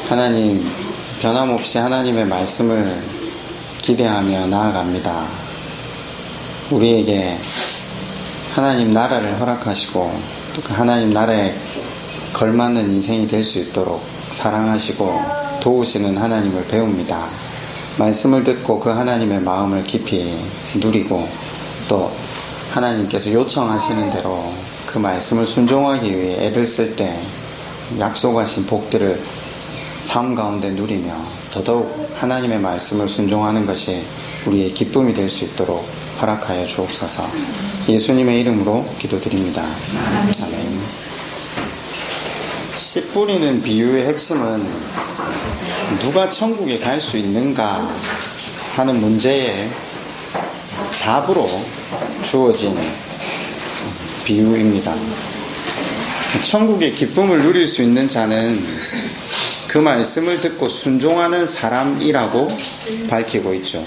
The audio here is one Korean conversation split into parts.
하나님, 변함없이 하나님의 말씀을 기대하며 나아갑니다. 우리에게 하나님 나라를 허락하시고 또 그 하나님 나라에 걸맞는 인생이 될 수 있도록 사랑하시고 도우시는 하나님을 배웁니다. 말씀을 듣고 그 하나님의 마음을 깊이 누리고 또 하나님께서 요청하시는 대로 그 말씀을 순종하기 위해 애를 쓸 때 약속하신 복들을 삶 가운데 누리며 더더욱 하나님의 말씀을 순종하는 것이 우리의 기쁨이 될 수 있도록 허락하여 주옵소서. 예수님의 이름으로 기도드립니다. 아멘. 씨 뿌리는 비유의 핵심은 누가 천국에 갈 수 있는가 하는 문제의 답으로 주어진 비유입니다. 천국의 기쁨을 누릴 수 있는 자는 그 말씀을 듣고 순종하는 사람이라고 밝히고 있죠.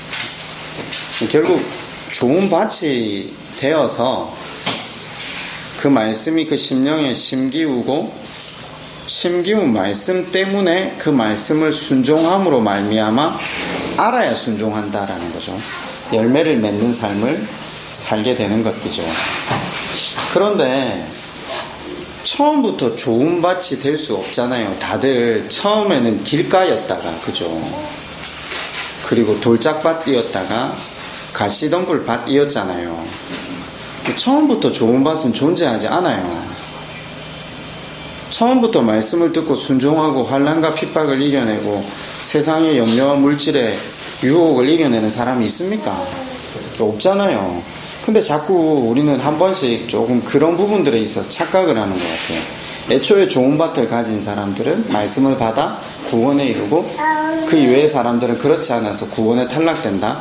결국 좋은 밭이 되어서 그 말씀이 그 심령에 심기우고 심기운 말씀 때문에 그 말씀을 순종함으로 말미암아 알아야 순종한다라는 거죠. 열매를 맺는 삶을 살게 되는 것이죠. 그런데 처음부터 좋은 밭이 될 수 없잖아요. 다들 처음에는 길가였다가, 그죠? 그리고 돌짝밭이었다가 가시덤불밭이었잖아요. 처음부터 좋은 밭은 존재하지 않아요. 처음부터 말씀을 듣고 순종하고 환난과 핍박을 이겨내고 세상의 염려와 물질의 유혹을 이겨내는 사람이 있습니까? 없잖아요. 근데 자꾸 우리는 한 번씩 조금 그런 부분들에 있어서 착각을 하는 것 같아요. 애초에 좋은 밭을 가진 사람들은 말씀을 받아 구원에 이르고 그 이외의 사람들은 그렇지 않아서 구원에 탈락된다.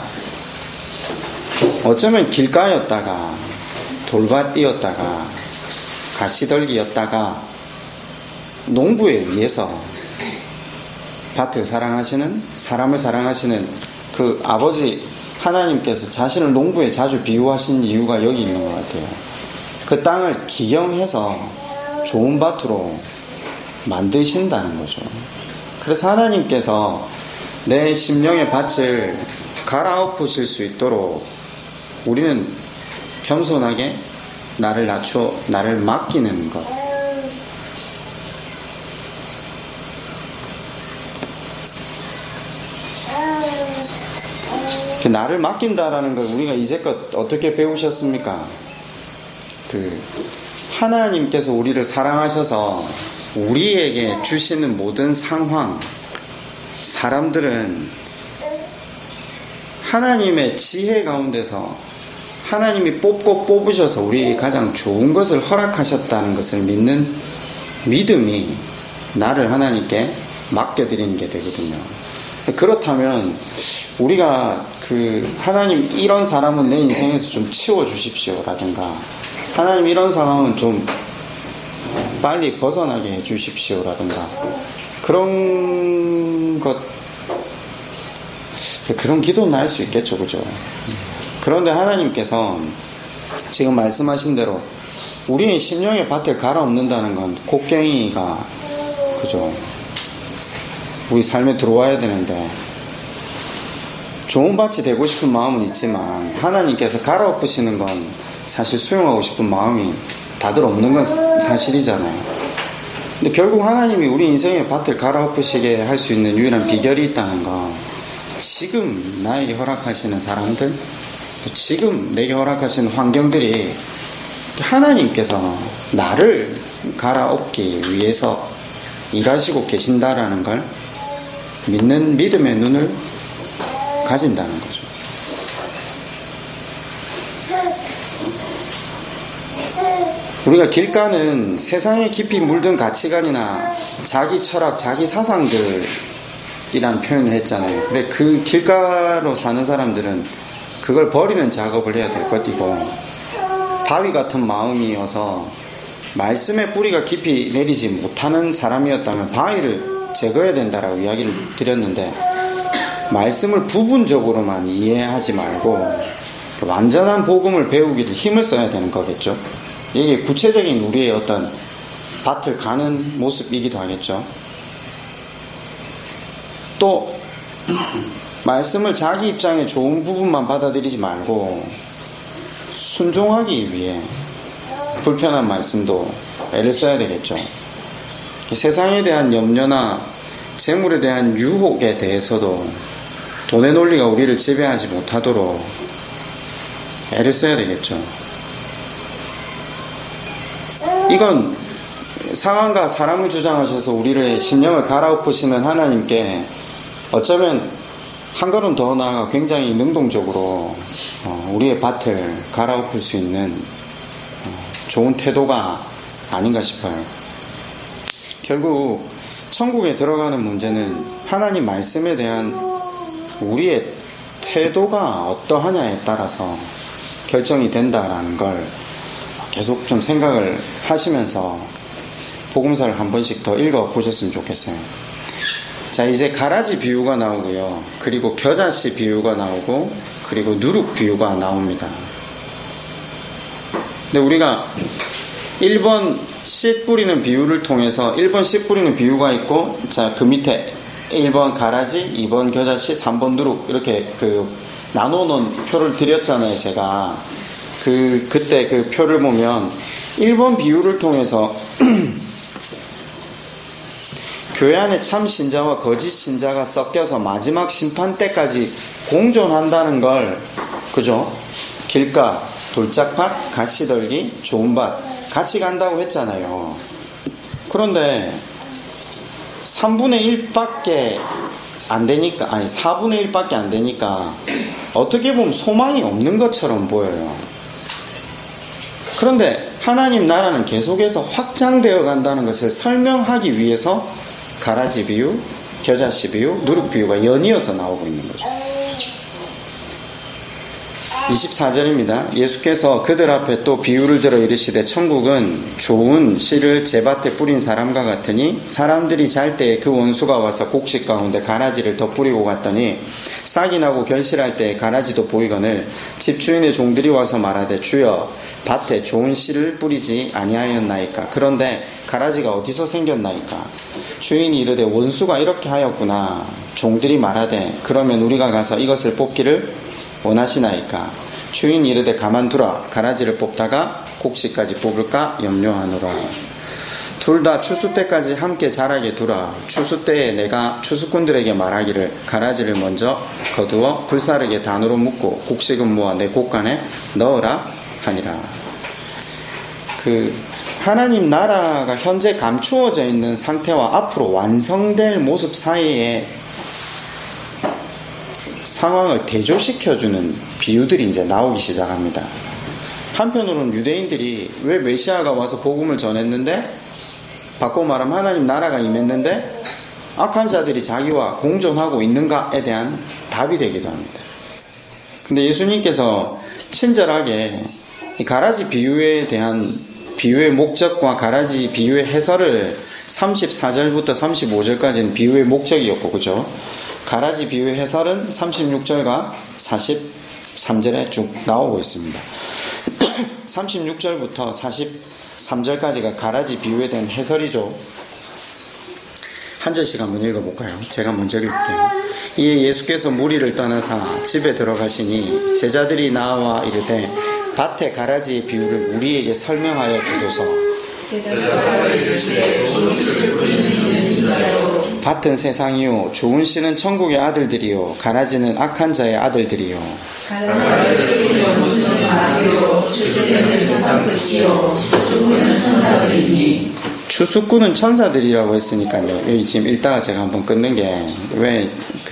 어쩌면 길가였다가 돌밭이었다가 가시덜기였다가 농부에 의해서 밭을 사랑하시는 사람을 사랑하시는 그 아버지 하나님께서 자신을 농부에 자주 비유하신 이유가 여기 있는 것 같아요. 그 땅을 기경해서 좋은 밭으로 만드신다는 거죠. 그래서 하나님께서 내 심령의 밭을 갈아엎으실 수 있도록 우리는 겸손하게 나를 낮춰 나를 맡기는 것. 나를 맡긴다라는 걸 우리가 이제껏 어떻게 배우셨습니까? 하나님께서 우리를 사랑하셔서 우리에게 주시는 모든 상황, 사람들은 하나님의 지혜 가운데서 하나님이 뽑고 뽑으셔서 우리에게 가장 좋은 것을 허락하셨다는 것을 믿는 믿음이 나를 하나님께 맡겨드리는 게 되거든요. 그렇다면 우리가 하나님 이런 사람은 내 인생에서 좀 치워주십시오 라든가 하나님 이런 상황은 좀 빨리 벗어나게 해주십시오 라든가 그런 기도는 할 수 있겠죠, 그죠? 그런데 하나님께서 지금 말씀하신 대로 우리의 심령의 밭을 갈아엎는다는 건 곡괭이가, 그죠? 우리 삶에 들어와야 되는데 좋은 밭이 되고 싶은 마음은 있지만 하나님께서 갈아엎으시는 건 사실 수용하고 싶은 마음이 다들 없는 건 사실이잖아요. 근데 결국 하나님이 우리 인생의 밭을 갈아엎으시게 할 수 있는 유일한 비결이 있다는 건 지금 나에게 허락하시는 사람들, 지금 내게 허락하시는 환경들이 하나님께서 나를 갈아엎기 위해서 일하시고 계신다라는 걸 믿는 믿음의 눈을 가진다는 거죠. 우리가 길가는 세상에 깊이 물든 가치관이나 자기 철학, 자기 사상들이란 표현을 했잖아요. 근데 그 길가로 사는 사람들은 그걸 버리는 작업을 해야 될 것이고 바위 같은 마음이어서 말씀의 뿌리가 깊이 내리지 못하는 사람이었다면 바위를 제거해야 된다라고 이야기를 드렸는데 말씀을 부분적으로만 이해하지 말고 완전한 복음을 배우기를 힘을 써야 되는 거겠죠. 이게 구체적인 우리의 어떤 밭을 가는 모습이기도 하겠죠. 또 말씀을 자기 입장에 좋은 부분만 받아들이지 말고 순종하기 위해 불편한 말씀도 애를 써야 되겠죠. 세상에 대한 염려나 재물에 대한 유혹에 대해서도 돈의 논리가 우리를 지배하지 못하도록 애를 써야 되겠죠. 이건 상황과 사람을 주장하셔서 우리의 심령을 갈아엎으시는 하나님께 어쩌면 한 걸음 더 나아가 굉장히 능동적으로 우리의 밭을 갈아엎을 수 있는 좋은 태도가 아닌가 싶어요. 결국 천국에 들어가는 문제는 하나님 말씀에 대한 우리의 태도가 어떠하냐에 따라서 결정이 된다라는 걸 계속 좀 생각을 하시면서 복음서를 한 번씩 더 읽어보셨으면 좋겠어요. 자, 이제 가라지 비유가 나오고요. 그리고 겨자씨 비유가 나오고, 그리고 누룩 비유가 나옵니다. 근데 우리가 1번 씨 뿌리는 비유를 통해서 1번 씨 뿌리는 비유가 있고, 자, 그 밑에 1번 가라지, 2번 겨자씨, 3번 누룩 이렇게 나눠놓은 표를 드렸잖아요, 제가. 그때 그 표를 보면 1번 비유를 통해서 교회 안에 참 신자와 거짓 신자가 섞여서 마지막 심판 때까지 공존한다는 걸, 그죠? 길가, 돌짝밭, 가시덜기, 좋은 밭 같이 간다고 했잖아요. 그런데 3분의 1밖에 안 되니까, 아니 4분의 1밖에 안 되니까 어떻게 보면 소망이 없는 것처럼 보여요. 그런데 하나님 나라는 계속해서 확장되어 간다는 것을 설명하기 위해서 가라지 비유, 겨자씨 비유, 누룩 비유가 연이어서 나오고 있는 거죠. 24절입니다. 예수께서 그들 앞에 또 비유를 들어 이르시되 천국은 좋은 씨를 제 밭에 뿌린 사람과 같으니 사람들이 잘 때에 그 원수가 와서 곡식 가운데 가라지를 더 뿌리고 갔더니 싹이 나고 결실할 때에 가라지도 보이거늘 집주인의 종들이 와서 말하되 주여 밭에 좋은 씨를 뿌리지 아니하였나이까. 그런데 가라지가 어디서 생겼나이까. 주인이 이르되 원수가 이렇게 하였구나. 종들이 말하되 그러면 우리가 가서 이것을 뽑기를 원하시나이까. 주인이 이르되 가만두라. 가라지를 뽑다가 곡식까지 뽑을까 염려하노라. 둘 다 추수 때까지 함께 자라게 두라. 추수 때에 내가 추수꾼들에게 말하기를 가라지를 먼저 거두어 불사르게 단으로 묶고 곡식은 모아 내 곡간에 넣으라 하니라. 하나님 나라가 현재 감추어져 있는 상태와 앞으로 완성될 모습 사이에 상황을 대조시켜주는 비유들이 이제 나오기 시작합니다. 한편으로는 유대인들이 왜 메시아가 와서 복음을 전했는데, 바꿔 말하면 하나님 나라가 임했는데 악한 자들이 자기와 공존하고 있는가에 대한 답이 되기도 합니다. 근데 예수님께서 친절하게 이 가라지 비유에 대한 비유의 목적과 가라지 비유의 해설을 34절부터 35절까지는 비유의 목적이었고, 그죠? 가라지 비유의 해설은 36절과 43절에 쭉 나오고 있습니다. 36절부터 43절까지가 가라지 비유에 대한 해설이죠. 한 절씩 한번 읽어볼까요? 제가 먼저 읽을게요. 이에 예수께서 무리를 떠나사 집에 들어가시니 제자들이 나와 이르되 밭의 가라지의 비유를 우리에게 설명하여 주소서. 밭은 세상이요 좋은 씨는 천국의 아들들이요 가라지는 악한 자의 아들들이요. 추수꾼은 천사들이라고 했으니까요. 여기 지금 읽다가 제가 한번 끊는 게, 왜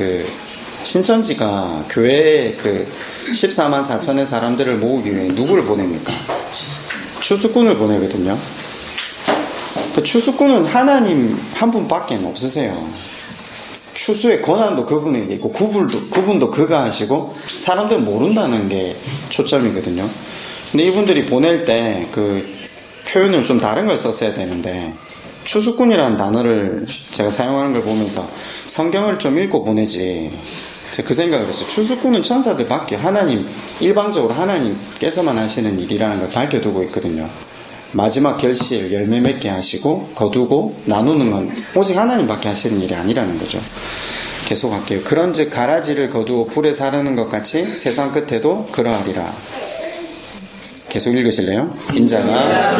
신천지가 교회에 14만 4천의 사람들을 모으기 위해 누구를 보냅니까? 추수꾼을 보내거든요. 그 추수꾼은 하나님 한 분밖에 없으세요. 추수의 권한도 그분에게 있고 구분도 그가 하시고 사람들은 모른다는 게 초점이거든요. 근데 이분들이 보낼 때 표현을 좀 다른 걸 썼어야 되는데, 추수꾼이라는 단어를 제가 사용하는 걸 보면서 성경을 좀 읽고 보내지, 제가 그 생각을 했어요. 추수꾼은 천사들밖에, 일방적으로 하나님께서만 하시는 일이라는 걸 밝혀두고 있거든요. 마지막 결실, 열매 맺게 하시고 거두고 나누는 건 오직 하나님밖에 하시는 일이 아니라는 거죠. 계속할게요. 그런즉 가라지를 거두어 불에 사르는 것 같이 세상 끝에도 그러하리라. 계속 읽으실래요? 인자가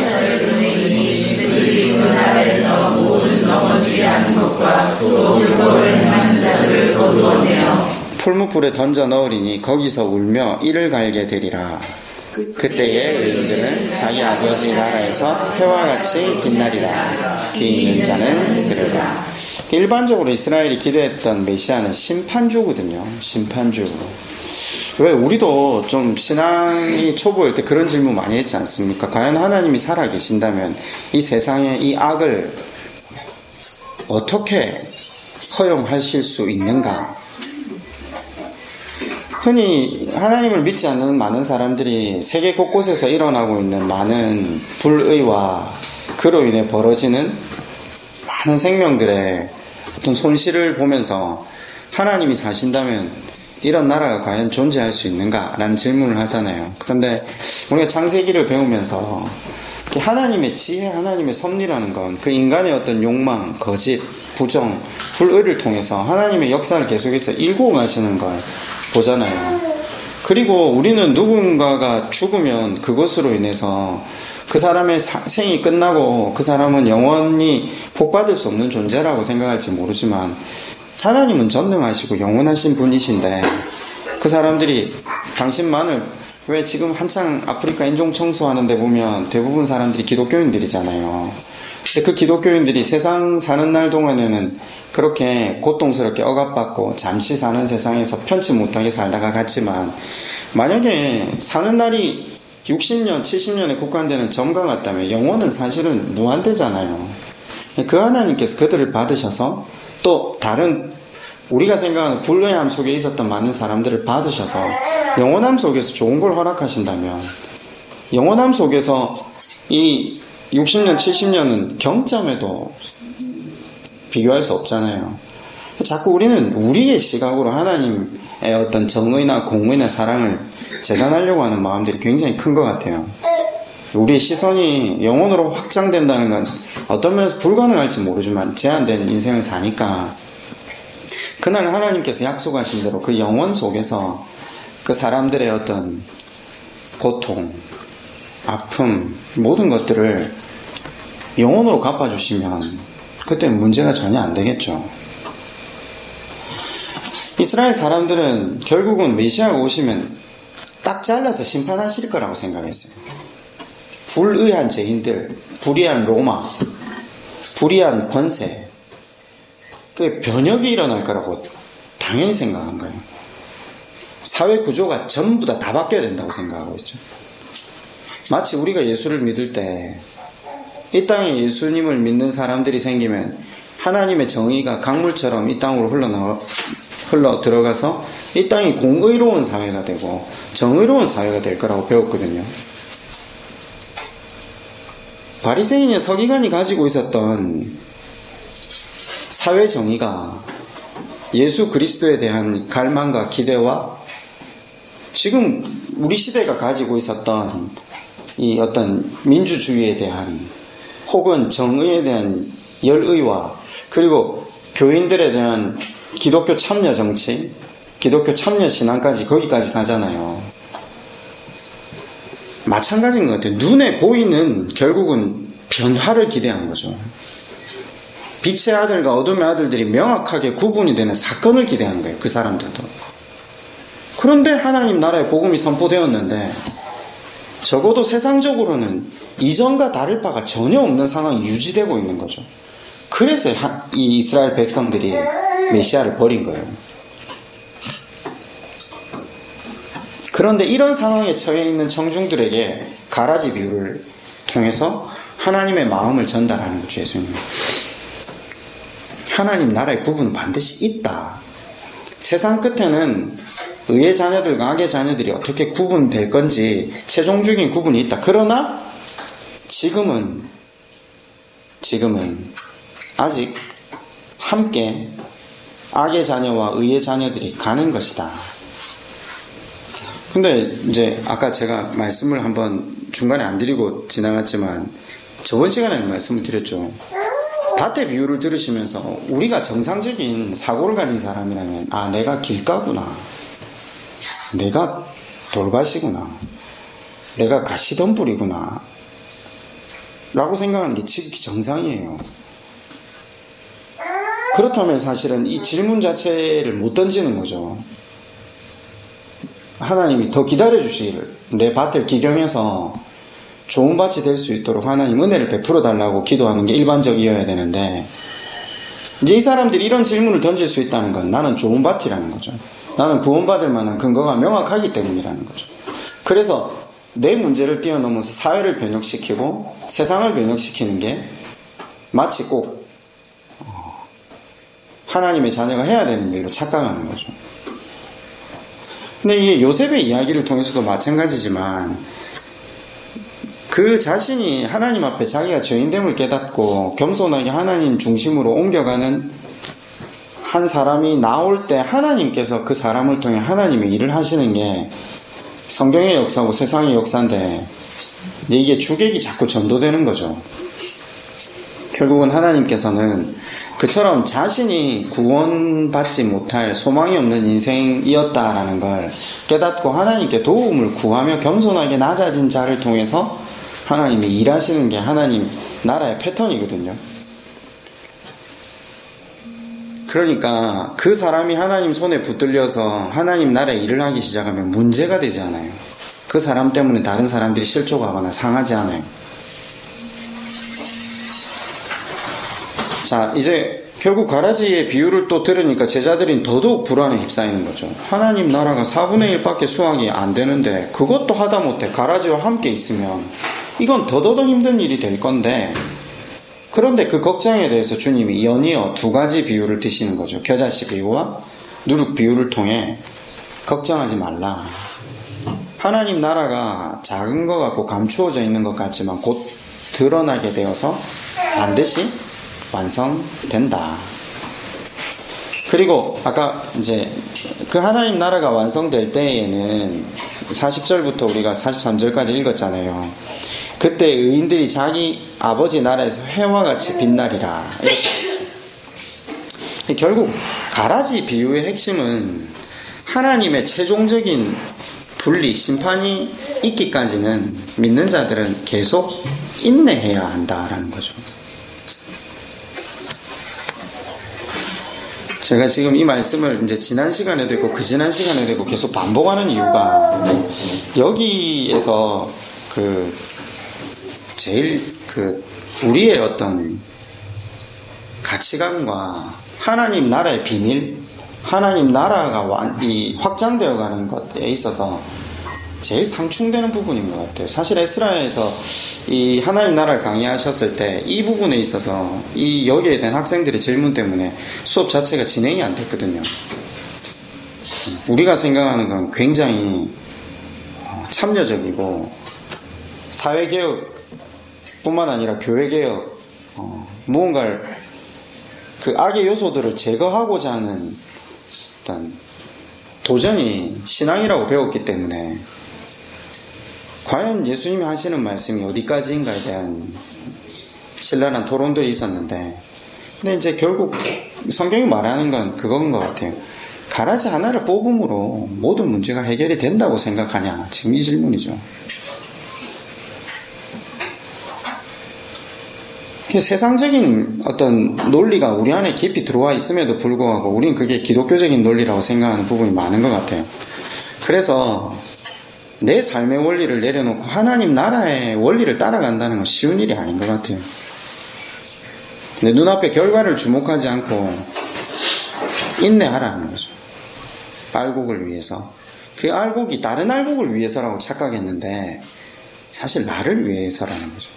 나라에서 모든 넘어지지 않은 것과 또 불법을 행하는 자들을 거두어내어 풀무불에 던져 넣으리니 거기서 울며 이를 갈게 되리라. 그때의 의인들은 자기 아버지 나라에서 해와 같이 빛나리라. 귀 있는 자는 들으라. 일반적으로 이스라엘이 기대했던 메시아는 심판주거든요. 심판주. 왜 우리도 좀 신앙이 초보일 때 그런 질문 많이 했지 않습니까? 과연 하나님이 살아계신다면 이 세상의 이 악을 어떻게 허용하실 수 있는가? 흔히 하나님을 믿지 않는 많은 사람들이 세계 곳곳에서 일어나고 있는 많은 불의와 그로 인해 벌어지는 많은 생명들의 어떤 손실을 보면서 하나님이 사신다면 이런 나라가 과연 존재할 수 있는가라는 질문을 하잖아요. 그런데 우리가 창세기를 배우면서 하나님의 지혜, 하나님의 섭리라는 건 그 인간의 어떤 욕망, 거짓, 부정, 불의를 통해서 하나님의 역사를 계속해서 일구어 가시는 걸 보잖아요. 그리고 우리는 누군가가 죽으면 그것으로 인해서 그 사람의 생이 끝나고 그 사람은 영원히 복받을 수 없는 존재라고 생각할지 모르지만 하나님은 전능하시고 영원하신 분이신데 그 사람들이 당신만을 왜 지금 한창 아프리카 인종 청소하는데 보면 대부분 사람들이 기독교인들이잖아요. 근데 그 기독교인들이 세상 사는 날 동안에는 그렇게 고통스럽게 억압받고 잠시 사는 세상에서 편치 못하게 살다가 갔지만 만약에 사는 날이 60년, 70년에 국한되는 점과 같다면 영혼은 사실은 무한대잖아요. 그 하나님께서 그들을 받으셔서 또 다른 우리가 생각하는 불의함 속에 있었던 많은 사람들을 받으셔서 영원함 속에서 좋은 걸 허락하신다면 영원함 속에서 이 60년, 70년은 경점에도 비교할 수 없잖아요. 자꾸 우리는 우리의 시각으로 하나님의 어떤 정의나 공의나 사랑을 재단하려고 하는 마음들이 굉장히 큰 것 같아요. 우리의 시선이 영혼으로 확장된다는 건 어떤 면에서 불가능할지 모르지만 제한된 인생을 사니까 그날 하나님께서 약속하신 대로 그 영혼 속에서 그 사람들의 어떤 고통, 아픔, 모든 것들을 영혼으로 갚아주시면 그때는 문제가 전혀 안 되겠죠. 이스라엘 사람들은 결국은 메시아가 오시면 딱 잘라서 심판하실 거라고 생각했어요. 불의한 죄인들, 불의한 로마, 불의한 권세, 그 변혁이 일어날 거라고 당연히 생각한 거예요. 사회 구조가 전부 다 바뀌어야 된다고 생각하고 있죠. 마치 우리가 예수를 믿을 때 이 땅에 예수님을 믿는 사람들이 생기면 하나님의 정의가 강물처럼 이 땅으로 흘러 들어가서 이 땅이 공의로운 사회가 되고 정의로운 사회가 될 거라고 배웠거든요. 바리새인의 서기관이 가지고 있었던 사회 정의가 예수 그리스도에 대한 갈망과 기대와 지금 우리 시대가 가지고 있었던 이 어떤 민주주의에 대한 혹은 정의에 대한 열의와 그리고 교인들에 대한 기독교 참여 정치, 기독교 참여 신앙까지 거기까지 가잖아요. 마찬가지인 것 같아요. 눈에 보이는 결국은 변화를 기대한 거죠. 빛의 아들과 어둠의 아들들이 명확하게 구분이 되는 사건을 기대한 거예요. 그 사람들도. 그런데 하나님 나라의 복음이 선포되었는데 적어도 세상적으로는 이전과 다를 바가 전혀 없는 상황이 유지되고 있는 거죠. 그래서 이 이스라엘 백성들이 메시아를 버린 거예요. 그런데 이런 상황에 처해 있는 청중들에게 가라지 비유를 통해서 하나님의 마음을 전달하는 거죠. 예수님은. 하나님 나라의 구분은 반드시 있다. 세상 끝에는 의의 자녀들과 악의 자녀들이 어떻게 구분될 건지 최종적인 구분이 있다. 그러나 지금은 아직 함께 악의 자녀와 의의 자녀들이 가는 것이다. 근데 이제 아까 제가 말씀을 한번 중간에 안 드리고 지나갔지만 저번 시간에 말씀을 드렸죠. 밭의 비유를 들으시면서 우리가 정상적인 사고를 가진 사람이라면 내가 길가구나, 내가 돌밭이구나, 내가 가시덤불이구나 라고 생각하는 게 지극히 정상이에요. 그렇다면 사실은 이 질문 자체를 못 던지는 거죠. 하나님이 더 기다려주시기를, 내 밭을 기경해서 좋은 밭이 될 수 있도록 하나님 은혜를 베풀어 달라고 기도하는 게 일반적이어야 되는데, 이제 이 사람들이 이런 질문을 던질 수 있다는 건 나는 좋은 밭이라는 거죠. 나는 구원받을 만한 근거가 명확하기 때문이라는 거죠. 그래서 내 문제를 뛰어넘어서 사회를 변혁시키고 세상을 변혁시키는 게 마치 꼭 하나님의 자녀가 해야 되는 일로 착각하는 거죠. 근데 이게 요셉의 이야기를 통해서도 마찬가지지만, 그 자신이 하나님 앞에 자기가 죄인됨을 깨닫고 겸손하게 하나님 중심으로 옮겨가는 한 사람이 나올 때 하나님께서 그 사람을 통해 하나님의 일을 하시는 게 성경의 역사고 세상의 역사인데, 이제 이게 주객이 자꾸 전도되는 거죠. 결국은 하나님께서는 그처럼 자신이 구원받지 못할 소망이 없는 인생이었다라는 걸 깨닫고 하나님께 도움을 구하며 겸손하게 낮아진 자를 통해서 하나님이 일하시는 게 하나님 나라의 패턴이거든요. 그러니까 그 사람이 하나님 손에 붙들려서 하나님 나라의 일을 하기 시작하면 문제가 되지 않아요. 그 사람 때문에 다른 사람들이 실족하거나 상하지 않아요. 자, 이제 결국 가라지의 비유를 또 들으니까 제자들은 더더욱 불안에 휩싸이는 거죠. 하나님 나라가 4분의 1밖에 수확이 안 되는데 그것도 하다못해 가라지와 함께 있으면 이건 더더더 힘든 일이 될 건데, 그런데 그 걱정에 대해서 주님이 연이어 2가지 비유를 드시는 거죠. 겨자씨 비유와 누룩 비유를 통해 걱정하지 말라. 하나님 나라가 작은 것 같고 감추어져 있는 것 같지만 곧 드러나게 되어서 반드시 완성된다. 그리고 아까 이제 그 하나님 나라가 완성될 때에는 40절부터 우리가 43절까지 읽었잖아요. 그때 의인들이 자기 아버지 나라에서 해와 같이 빛나리라. 이렇게. 결국 가라지 비유의 핵심은 하나님의 최종적인 분리, 심판이 있기까지는 믿는 자들은 계속 인내해야 한다라는 거죠. 제가 지금 이 말씀을 이제 지난 시간에도 있고 그 지난 시간에도 있고 계속 반복하는 이유가, 여기에서 제일 우리의 어떤 가치관과 하나님 나라의 비밀, 하나님 나라가 확장되어 가는 것에 있어서 제일 상충되는 부분인 것 같아요. 사실 에스라에서 이 하나님 나라를 강의하셨을 때 이 부분에 있어서 여기에 대한 학생들의 질문 때문에 수업 자체가 진행이 안 됐거든요. 우리가 생각하는 건 굉장히 참여적이고 사회개혁 뿐만 아니라 교회개혁, 무언가를 그 악의 요소들을 제거하고자 하는 어떤 도전이 신앙이라고 배웠기 때문에 과연 예수님이 하시는 말씀이 어디까지인가에 대한 신랄한 토론들이 있었는데, 근데 이제 결국 성경이 말하는 건 그건 것 같아요. 가라지 하나를 뽑음으로 모든 문제가 해결이 된다고 생각하냐, 지금 이 질문이죠. 세상적인 어떤 논리가 우리 안에 깊이 들어와 있음에도 불구하고 우리는 그게 기독교적인 논리라고 생각하는 부분이 많은 것 같아요. 그래서 내 삶의 원리를 내려놓고 하나님 나라의 원리를 따라간다는 건 쉬운 일이 아닌 것 같아요. 내 눈앞에 결과를 주목하지 않고 인내하라는 거죠. 알곡을 위해서. 그 알곡이 다른 알곡을 위해서라고 착각했는데 사실 나를 위해서라는 거죠.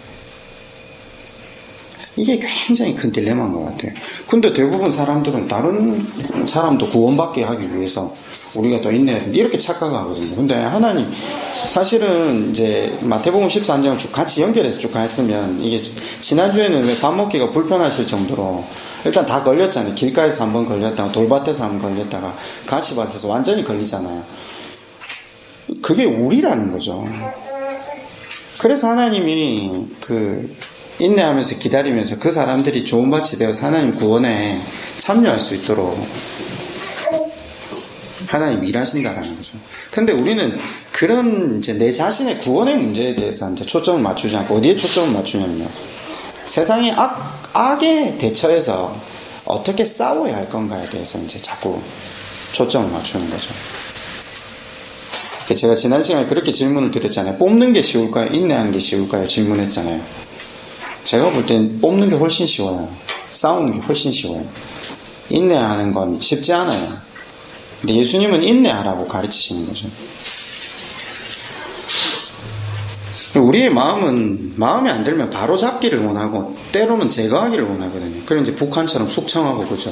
이게 굉장히 큰 딜레마인 것 같아요. 근데 대부분 사람들은 다른 사람도 구원받게 하기 위해서 우리가 또 인내해야 된다, 이렇게 착각하거든요. 근데 하나님, 사실은 이제 마태복음 13장을 쭉 같이 연결해서 쭉 갔으면, 이게 지난주에는 왜 밥 먹기가 불편하실 정도로 일단 다 걸렸잖아요. 길가에서 한번 걸렸다가 돌밭에서 한번 걸렸다가 가시밭에서 완전히 걸리잖아요. 그게 우리라는 거죠. 그래서 하나님이 인내하면서 기다리면서 그 사람들이 좋은 밭이 되어서 하나님 구원에 참여할 수 있도록 하나님 일하신다라는 거죠. 근데 우리는 그런 이제 내 자신의 구원의 문제에 대해서 이제 초점을 맞추지 않고 어디에 초점을 맞추냐면요. 세상의 악에 대처해서 어떻게 싸워야 할 건가에 대해서 이제 자꾸 초점을 맞추는 거죠. 제가 지난 시간에 그렇게 질문을 드렸잖아요. 뽑는 게 쉬울까요? 인내하는 게 쉬울까요? 질문했잖아요. 제가 볼 땐 뽑는 게 훨씬 쉬워요. 싸우는 게 훨씬 쉬워요. 인내하는 건 쉽지 않아요. 근데 예수님은 인내하라고 가르치시는 거죠. 우리의 마음은 마음에 안 들면 바로 잡기를 원하고 때로는 제거하기를 원하거든요. 그런 이제 북한처럼 숙청하고 그죠.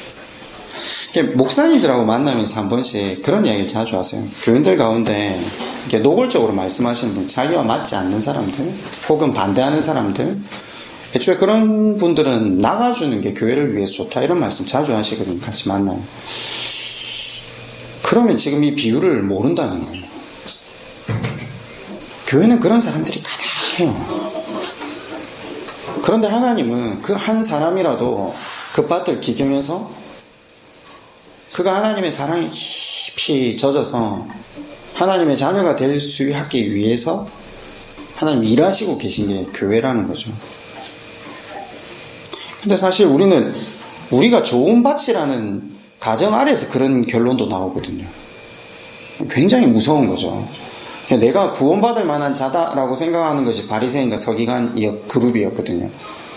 목사님들하고 만나면서 한 번씩 그런 이야기를 자주 하세요. 교인들 가운데 이렇게 노골적으로 말씀하시는 분, 자기와 맞지 않는 사람들, 혹은 반대하는 사람들, 애초에 그런 분들은 나가주는 게 교회를 위해서 좋다 이런 말씀 자주 하시거든요. 같이 만나요. 그러면 지금 이 비유를 모른다는 거예요. 교회는 그런 사람들이 가득해요. 그런데 하나님은 그 한 사람이라도 그 밭을 기경해서 그가 하나님의 사랑에 깊이 젖어서 하나님의 자녀가 될 수 있기 위해서 하나님 일하시고 계신 게 교회라는 거죠. 근데 사실 우리는 우리가 좋은 밭이라는 가정 아래에서 그런 결론도 나오거든요. 굉장히 무서운 거죠. 내가 구원받을 만한 자다라고 생각하는 것이 바리새인과 서기관 그룹이었거든요.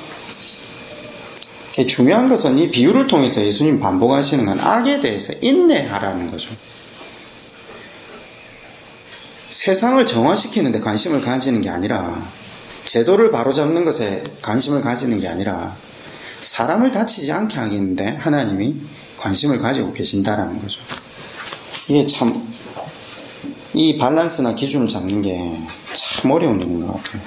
중요한 것은 이 비유를 통해서 예수님 반복하시는 건 악에 대해서 인내하라는 거죠. 세상을 정화시키는 데 관심을 가지는 게 아니라, 제도를 바로잡는 것에 관심을 가지는 게 아니라 사람을 다치지 않게 하겠는데 하나님이 관심을 가지고 계신다라는 거죠. 이게 참, 이 밸런스나 기준을 잡는 게 참 어려운 일인 것 같아요.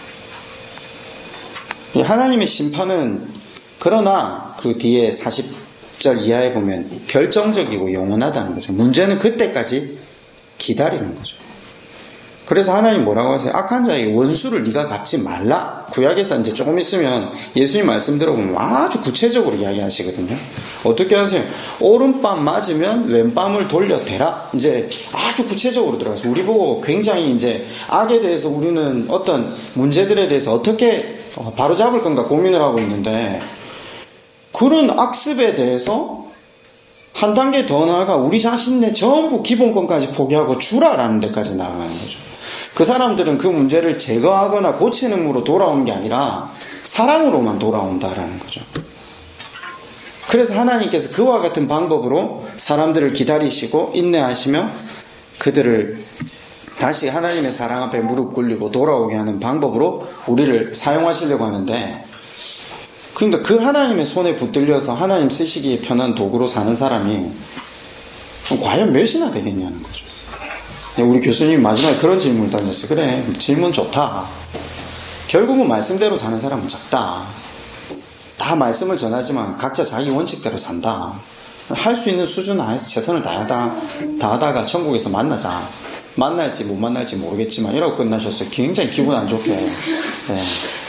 하나님의 심판은 그러나 그 뒤에 40절 이하에 보면 결정적이고 영원하다는 거죠. 문제는 그때까지 기다리는 거죠. 그래서 하나님 뭐라고 하세요? 악한 자의 원수를 네가 갚지 말라. 구약에서 이제 조금 있으면 예수님 말씀 들어보면 아주 구체적으로 이야기하시거든요. 어떻게 하세요? 오른밤 맞으면 왼밤을 돌려대라. 이제 아주 구체적으로 들어가서 우리 보고 굉장히 이제 악에 대해서 우리는 어떤 문제들에 대해서 어떻게 바로잡을 건가 고민을 하고 있는데, 그런 악습에 대해서 한 단계 더 나아가 우리 자신의 전부 기본권까지 포기하고 주라라는 데까지 나아가는 거죠. 그 사람들은 그 문제를 제거하거나 고치는 힘으로 돌아오는 게 아니라 사랑으로만 돌아온다라는 거죠. 그래서 하나님께서 그와 같은 방법으로 사람들을 기다리시고 인내하시며 그들을 다시 하나님의 사랑 앞에 무릎 꿇리고 돌아오게 하는 방법으로 우리를 사용하시려고 하는데, 그러니까 그 하나님의 손에 붙들려서 하나님 쓰시기에 편한 도구로 사는 사람이 과연 몇이나 되겠냐는 거죠. 우리 교수님 마지막에 그런 질문을 던졌어요. 그래, 질문 좋다. 결국은 말씀대로 사는 사람은 적다. 다 말씀을 전하지만 각자 자기 원칙대로 산다. 할 수 있는 수준 안에서 최선을 다하다가 천국에서 만나자. 만날지 못 만날지 모르겠지만 이러고 끝나셨어요. 굉장히 기분 안 좋게. 네.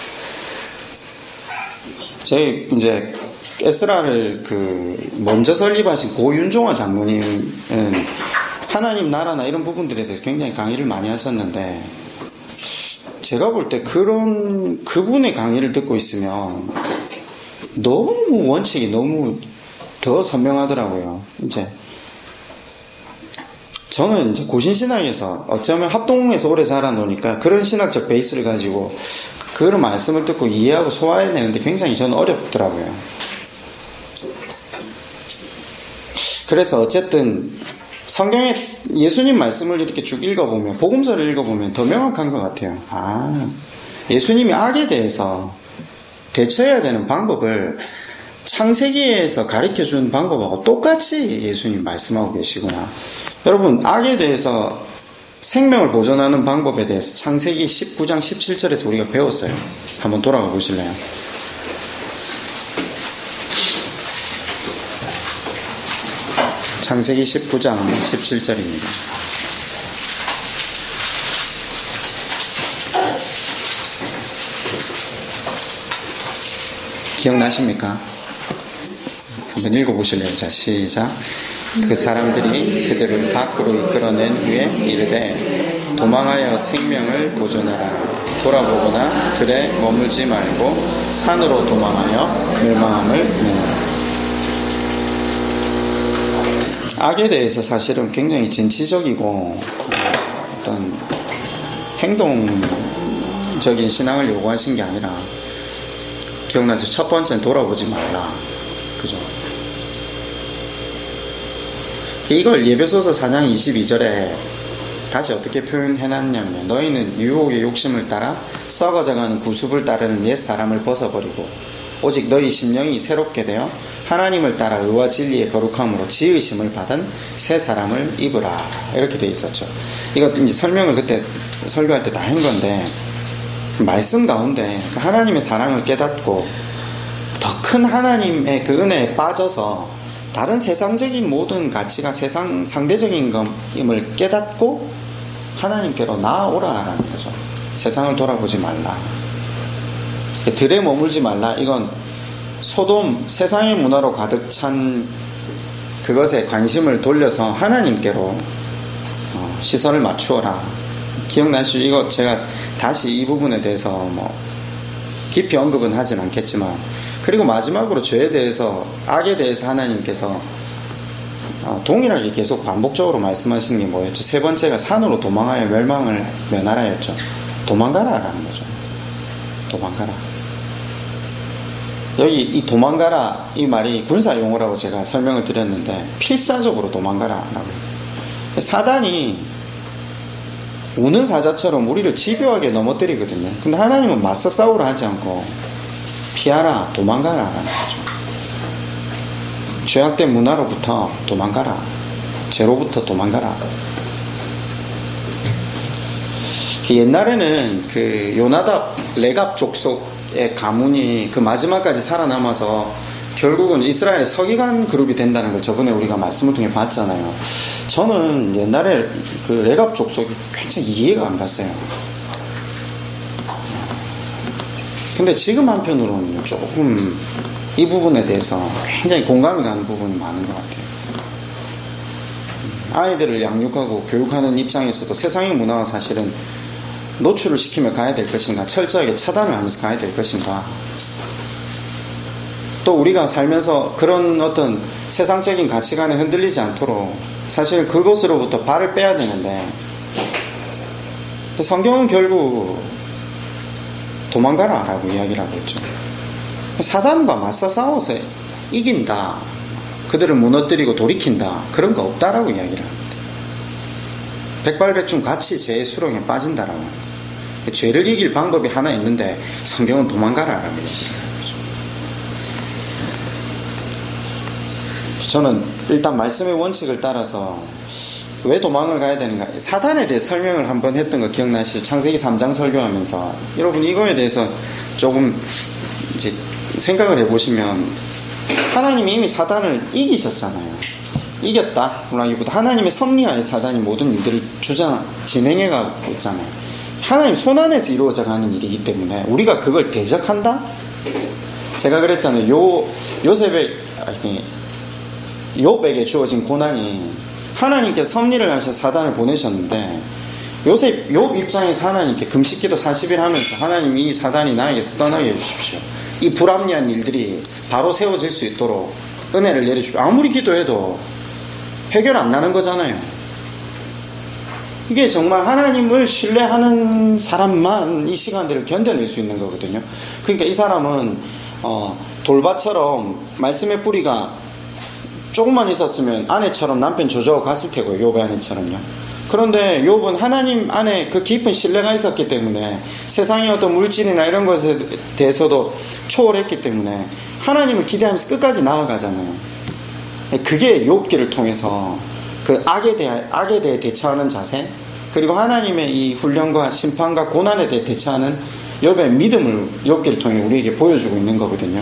제 이제 에스라를 먼저 설립하신 고윤종화 장로님은 하나님 나라나 이런 부분들에 대해서 굉장히 강의를 많이 하셨는데, 제가 볼 때 그분의 강의를 듣고 있으면 너무 원칙이 너무 더 선명하더라고요. 이제 저는 이제 고신신학에서 어쩌면 합동에서 오래 살아놓으니까 그런 신학적 베이스를 가지고 그런 말씀을 듣고 이해하고 소화해내는데 굉장히 저는 어렵더라고요. 그래서 어쨌든 성경에 예수님 말씀을 이렇게 쭉 읽어보면, 복음서를 읽어보면 더 명확한 것 같아요. 예수님이 악에 대해서 대처해야 되는 방법을 창세기에서 가르쳐준 방법하고 똑같이 예수님 말씀하고 계시구나. 여러분, 악에 대해서 생명을 보존하는 방법에 대해서 창세기 19장 17절에서 우리가 배웠어요. 한번 돌아가 보실래요? 창세기 19장 17절입니다. 기억나십니까? 한번 읽어보실래요? 자, 시작. 그 사람들이 그들을 밖으로 이끌어낸 후에 이르되 도망하여 생명을 보존하라. 돌아보거나 들에 머물지 말고 산으로 도망하여 멸망함을 면하라. 악에 대해서 사실은 굉장히 진취적이고 어떤 행동적인 신앙을 요구하신 게 아니라, 기억나죠? 첫 번째는 돌아보지 말라. 그죠? 이걸 예배소서 4장 22절에 다시 어떻게 표현해놨냐면, 너희는 유혹의 욕심을 따라 썩어져가는 구습을 따르는 옛 사람을 벗어버리고 오직 너희 심령이 새롭게 되어 하나님을 따라 의와 진리의 거룩함으로 지으심을 받은 새 사람을 입으라. 이렇게 되어 있었죠. 이거 이제 설명을 그때 설교할 때 다 한 건데, 말씀 가운데 하나님의 사랑을 깨닫고 더 큰 하나님의 그 은혜에 빠져서 다른 세상적인 모든 가치가 세상 상대적인 것임을 깨닫고 하나님께로 나아오라라는 거죠. 세상을 돌아보지 말라. 들에 머물지 말라. 이건 소돔, 세상의 문화로 가득 찬 그것에 관심을 돌려서 하나님께로 시선을 맞추어라. 기억나시죠? 이거 제가 다시 이 부분에 대해서 뭐 깊이 언급은 하진 않겠지만, 그리고 마지막으로 죄에 대해서, 악에 대해서 하나님께서 동일하게 계속 반복적으로 말씀하시는 게 뭐였죠? 세 번째가 산으로 도망하여 멸망을 면하라였죠. 도망가라라는 거죠. 도망가라. 여기 이 도망가라 이 말이 군사 용어라고 제가 설명을 드렸는데, 필사적으로 도망가라라고. 사단이 우는 사자처럼 우리를 집요하게 넘어뜨리거든요. 근데 하나님은 맞서 싸우라 하지 않고 피하라, 도망가라 라는 거죠. 죄악된 문화로부터 도망가라. 죄로부터 도망가라. 옛날에는 그 요나답, 레갑 족속의 가문이 그 마지막까지 살아남아서 결국은 이스라엘의 서기관 그룹이 된다는 걸 저번에 우리가 말씀을 통해 봤잖아요. 저는 옛날에 그 레갑 족속이 굉장히 이해가 안 갔어요. 근데 지금 한편으로는 조금 이 부분에 대해서 굉장히 공감이 가는 부분이 많은 것 같아요. 아이들을 양육하고 교육하는 입장에서도 세상의 문화와 사실은 노출을 시키며 가야 될 것인가, 철저하게 차단을 하면서 가야 될 것인가, 또 우리가 살면서 그런 어떤 세상적인 가치관에 흔들리지 않도록 사실 그곳으로부터 발을 빼야 되는데, 성경은 결국 도망가라 라고 이야기를 하고 있죠. 사단과 맞서 싸워서 이긴다, 그들을 무너뜨리고 돌이킨다, 그런 거 없다라고 이야기를 합니다. 백발백중 같이 죄의 수렁에 빠진다라고 합니다. 죄를 이길 방법이 하나 있는데 성경은 도망가라 라고 이야기를 합니다. 저는 일단 말씀의 원칙을 따라서 왜 도망을 가야 되는가, 사단에 대해 설명을 한번 했던 거 기억나시죠? 창세기 3장 설교하면서. 여러분 이거에 대해서 조금 이제 생각을 해보시면, 하나님이 이미 사단을 이기셨잖아요. 이겼다 라기보다 하나님의 섭리하에 사단이 모든 일들을 진행해가고 있잖아요. 하나님 손안에서 이루어져 가는 일이기 때문에 우리가 그걸 대적한다? 제가 그랬잖아요. 욥에게 주어진 고난이, 하나님께서 섭리를 하셔서 사단을 보내셨는데, 욥 입장에서 하나님께 금식기도 40일 하면서 하나님, 이 사단이 나에게서 떠나게 해주십시오. 이 불합리한 일들이 바로 세워질 수 있도록 은혜를 내려주십시오. 아무리 기도해도 해결 안 나는 거잖아요. 이게 정말 하나님을 신뢰하는 사람만 이 시간들을 견뎌낼 수 있는 거거든요. 그러니까 이 사람은 돌밭처럼 말씀의 뿌리가 조금만 있었으면 아내처럼 남편 조져오고 갔을 테고요. 욥의 아내처럼요. 그런데 욥은 하나님 안에 그 깊은 신뢰가 있었기 때문에 세상의 어떤 물질이나 이런 것에 대해서도 초월했기 때문에 하나님을 기대하면서 끝까지 나아가잖아요. 그게 욥기를 통해서 그 악에 대해 대처하는 자세, 그리고 하나님의 이 훈련과 심판과 고난에 대해 대처하는 욥의 믿음을 욥기를 통해 우리에게 보여주고 있는 거거든요.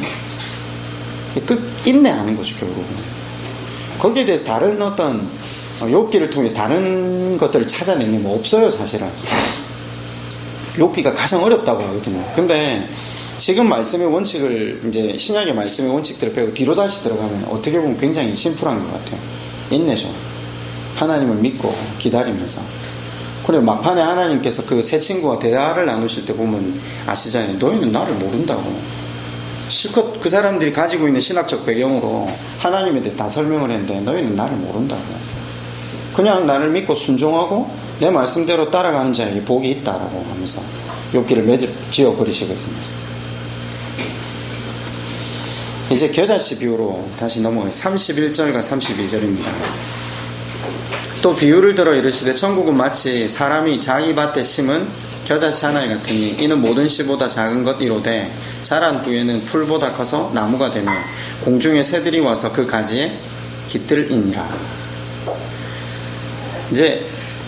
인내하는 거죠, 결국은. 거기에 대해서 다른 어떤 욥기를 통해 다른 것들을 찾아내는 게 뭐 없어요, 사실은. 욥기가 가장 어렵다고 하거든요. 근데 지금 말씀의 원칙을, 이제 신약의 말씀의 원칙들을 빼고 뒤로 다시 들어가면 어떻게 보면 굉장히 심플한 것 같아요. 인내죠. 하나님을 믿고 기다리면서. 그리고 막판에 하나님께서 그 세 친구와 대화를 나누실 때 보면 아시잖아요. 너희는 나를 모른다고. 실컷 그 사람들이 가지고 있는 신학적 배경으로 하나님에 대해서 다 설명을 했는데 너희는 나를 모른다고. 그냥 나를 믿고 순종하고 내 말씀대로 따라가는 자에게 복이 있다라고 하면서 욥기를 매집지어 버리시거든요. 이제 겨자씨 비유로 다시 넘어가요. 31절과 32절입니다. 또 비유를 들어 이르시되 천국은 마치 사람이 자기 밭에 심은 겨자씨 하나 같으니 이는 모든 씨보다 작은 것 이로되 자란 후에는 풀보다 커서 나무가 되며 공중의 새들이 와서 그 가지에 깃들이니라. 이제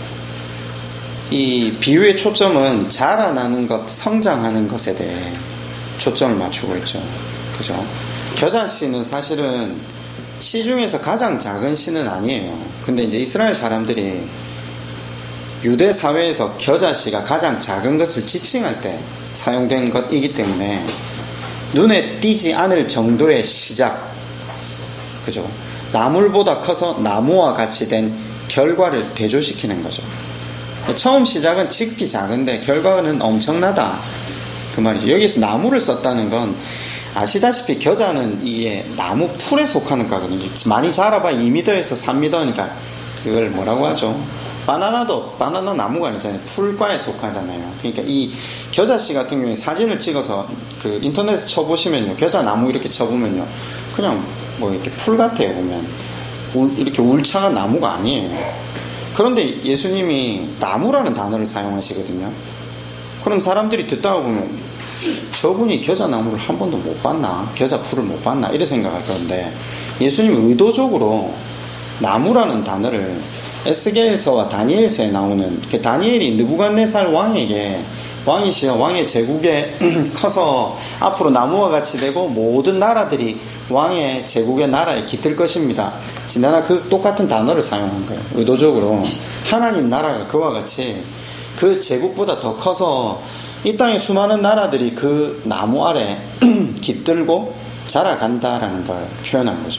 이 비유의 초점은 자라나는 것, 성장하는 것에 대해 초점을 맞추고 있죠. 그죠? 겨자씨는 사실은 씨 중에서 가장 작은 씨는 아니에요. 근데 이제 이스라엘 사람들이 유대 사회에서 겨자씨가 가장 작은 것을 지칭할 때 사용된 것이기 때문에 눈에 띄지 않을 정도의 시작, 그죠? 나물보다 커서 나무와 같이 된 결과를 대조시키는 거죠. 처음 시작은 짓기 작은데 결과는 엄청나다, 그 말이죠. 여기서 나무를 썼다는 건 아시다시피 겨자는 이게 나무 풀에 속하는 거거든요. 많이 자라봐 2m에서 3m니까 그걸 뭐라고 하죠? 바나나도 바나나 나무가 아니잖아요. 풀과에 속하잖아요. 그러니까 이 겨자씨 같은 경우에 사진을 찍어서 그 인터넷에 쳐보시면요, 겨자 나무 이렇게 쳐보면요, 그냥 뭐 이렇게 풀 같아요. 보면 이렇게 울창한 나무가 아니에요. 그런데 예수님이 나무라는 단어를 사용하시거든요. 그럼 사람들이 듣다가 보면 저분이 겨자나무를 한 번도 못 봤나? 겨자풀을 못 봤나? 이래 생각할 건데 예수님이 의도적으로 나무라는 단어를 에스겔서와 다니엘서에 나오는, 다니엘이 느부갓네살 왕에게 왕이시여 왕의 제국에 커서 앞으로 나무와 같이 되고 모든 나라들이 왕의 제국의 나라에 깃들 것입니다. 지나나 그 똑같은 단어를 사용한 거예요. 의도적으로 하나님 나라가 그와 같이 그 제국보다 더 커서 이 땅의 수많은 나라들이 그 나무 아래 깃들고 자라간다라는 걸 표현한 거죠.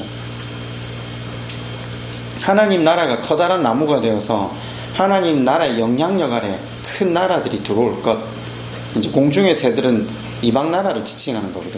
하나님 나라가 커다란 나무가 되어서 하나님 나라의 영향력 아래 큰 나라들이 들어올 것. 이제 공중의 새들은 이방 나라를 지칭하는 거거든요.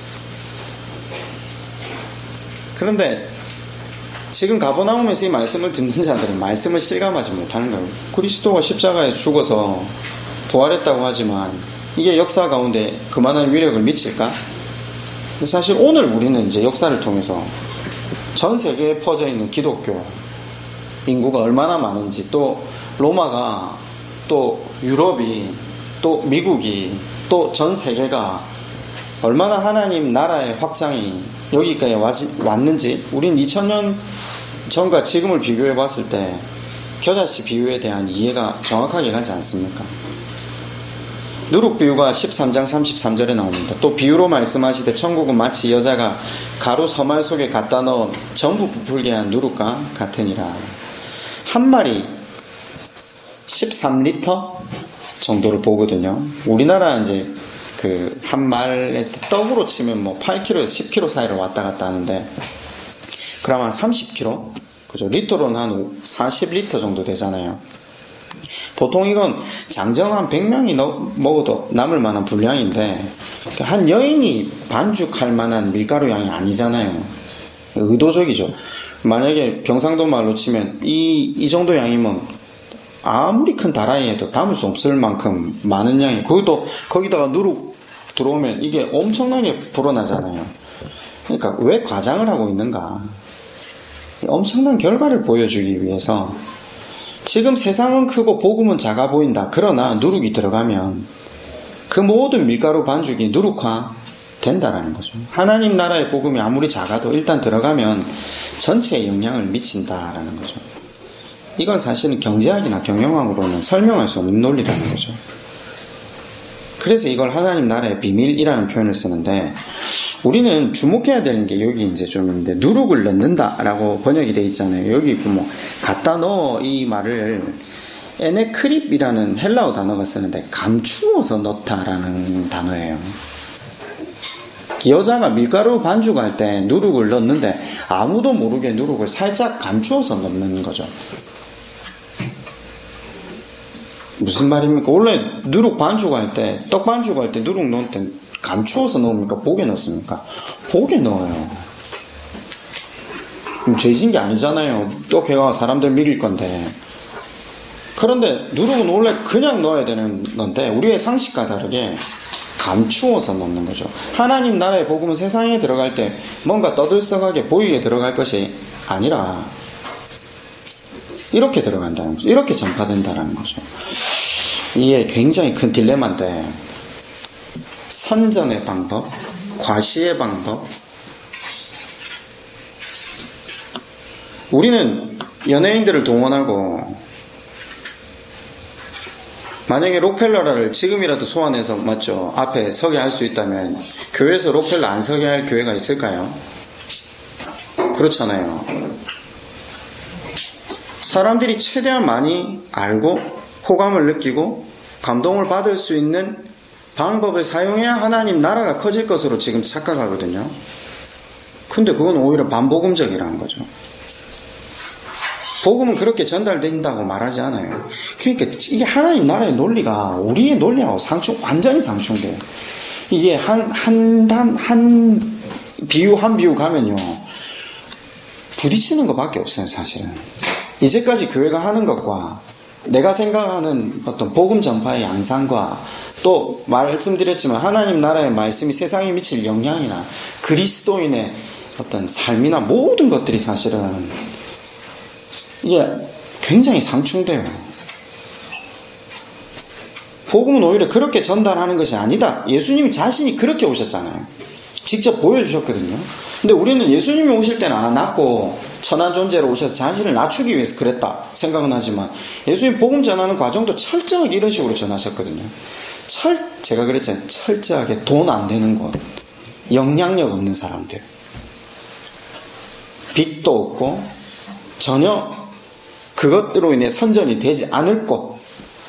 그런데 지금 가버나움에서 이 말씀을 듣는 자들은 말씀을 실감하지 못하는 거예요. 그리스도가 십자가에 죽어서 부활했다고 하지만 이게 역사 가운데 그만한 위력을 미칠까? 사실 오늘 우리는 이제 역사를 통해서 전 세계에 퍼져 있는 기독교 인구가 얼마나 많은지, 또 로마가, 또 유럽이, 또 미국이, 또 전 세계가 얼마나 하나님 나라의 확장이 여기까지 왔는지 우린 2000년 전과 지금을 비교해 봤을 때 겨자씨 비유에 대한 이해가 정확하게 가지 않습니까? 누룩 비유가 13장 33절에 나옵니다. 또 비유로 말씀하시되 천국은 마치 여자가 가루 서말 속에 갖다 넣어 전부 부풀게 한 누룩과 같으니라. 한 마리 13리터 정도를 보거든요. 우리나라 이제 그 한 말에 떡으로 치면 뭐 8kg에서 10kg 사이를 왔다 갔다 하는데, 그럼 한 30kg? 그죠? 리터로는 한 40리터 정도 되잖아요. 보통 이건 장정한 100명이 먹어도 남을 만한 분량인데 한 여인이 반죽할 만한 밀가루 양이 아니잖아요. 의도적이죠. 만약에 경상도 말로 치면 이 정도 양이면 아무리 큰 다라이에도 담을 수 없을 만큼 많은 양이, 그것도 거기다가 누룩 들어오면 이게 엄청나게 불어나잖아요. 그러니까 왜 과장을 하고 있는가? 엄청난 결과를 보여주기 위해서. 지금 세상은 크고 복음은 작아 보인다. 그러나 누룩이 들어가면 그 모든 밀가루 반죽이 누룩화 된다라는 거죠. 하나님 나라의 복음이 아무리 작아도 일단 들어가면 전체에 영향을 미친다라는 거죠. 이건 사실은 경제학이나 경영학으로는 설명할 수 없는 논리라는 거죠. 그래서 이걸 하나님 나라의 비밀이라는 표현을 쓰는데, 우리는 주목해야 되는 게 여기 이제 좀 있는데, 누룩을 넣는다라고 번역이 되어 있잖아요. 여기 뭐 갖다 넣어, 이 말을 에네크립이라는 헬라어 단어가 쓰는데 감추어서 넣다라는 단어예요. 여자가 밀가루 반죽할 때 누룩을 넣는데 아무도 모르게 누룩을 살짝 감추어서 넣는 거죠. 무슨 말입니까? 원래 누룩 반죽할 때, 떡 반죽할 때 누룩 넣을 때 감추어서 넣습니까? 복에 넣습니까? 복에 넣어요. 그럼 죄진 게 아니잖아요. 또 걔가 사람들 믿을 건데. 그런데 누룩은 원래 그냥 넣어야 되는 건데 우리의 상식과 다르게 감추어서 넣는 거죠. 하나님 나라의 복음은 세상에 들어갈 때 뭔가 떠들썩하게 보이게 들어갈 것이 아니라 이렇게 들어간다는 거죠. 이렇게 전파된다는 거죠. 이게 굉장히 큰 딜레마인데 선전의 방법, 과시의 방법. 우리는 연예인들을 동원하고 만약에 록펠러를 지금이라도 소환해서 맞죠? 앞에 서게 할 수 있다면 교회에서 록펠러 안 서게 할 교회가 있을까요? 그렇잖아요. 사람들이 최대한 많이 알고 호감을 느끼고 감동을 받을 수 있는 방법을 사용해야 하나님 나라가 커질 것으로 지금 착각하거든요. 근데 그건 오히려 반복음적이라는 거죠. 복음은 그렇게 전달된다고 말하지 않아요. 그러니까 이게 하나님 나라의 논리가 우리의 논리하고 완전히 상충돼요. 이게 한 비유 가면요. 부딪히는 것밖에 없어요, 사실은. 이제까지 교회가 하는 것과 내가 생각하는 어떤 복음 전파의 양상과 또 말씀드렸지만 하나님 나라의 말씀이 세상에 미칠 영향이나 그리스도인의 어떤 삶이나 모든 것들이 사실은 이게 굉장히 상충돼요. 복음은 오히려 그렇게 전달하는 것이 아니다. 예수님이 자신이 그렇게 오셨잖아요. 직접 보여주셨거든요. 근데 우리는 예수님이 오실 때는 낮고 천한 존재로 오셔서 자신을 낮추기 위해서 그랬다 생각은 하지만 예수님 복음 전하는 과정도 철저하게 이런 식으로 전하셨거든요. 제가 그랬잖아요. 철저하게 돈 안 되는 곳, 영향력 없는 사람들, 빚도 없고 전혀 그것으로 인해 선전이 되지 않을 곳.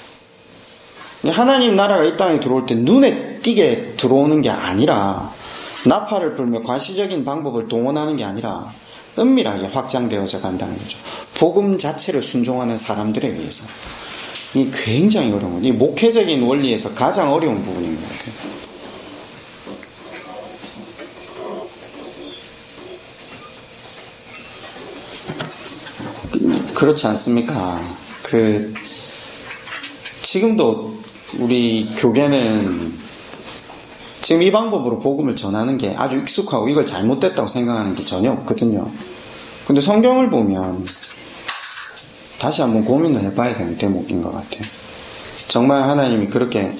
하나님 나라가 이 땅에 들어올 때 눈에 띄게 들어오는 게 아니라 나팔을 불며 과시적인 방법을 동원하는 게 아니라 은밀하게 확장되어져 간다는 거죠. 복음 자체를 순종하는 사람들에 의해서. 이 굉장히 어려운 거예요. 이 목회적인 원리에서 가장 어려운 부분인 것 같아요. 그렇지 않습니까? 지금도 우리 교계는 지금 이 방법으로 복음을 전하는 게 아주 익숙하고 이걸 잘못됐다고 생각하는 게 전혀 없거든요. 근데 성경을 보면 다시 한번 고민을 해봐야 되는 대목인 것 같아요. 정말 하나님이 그렇게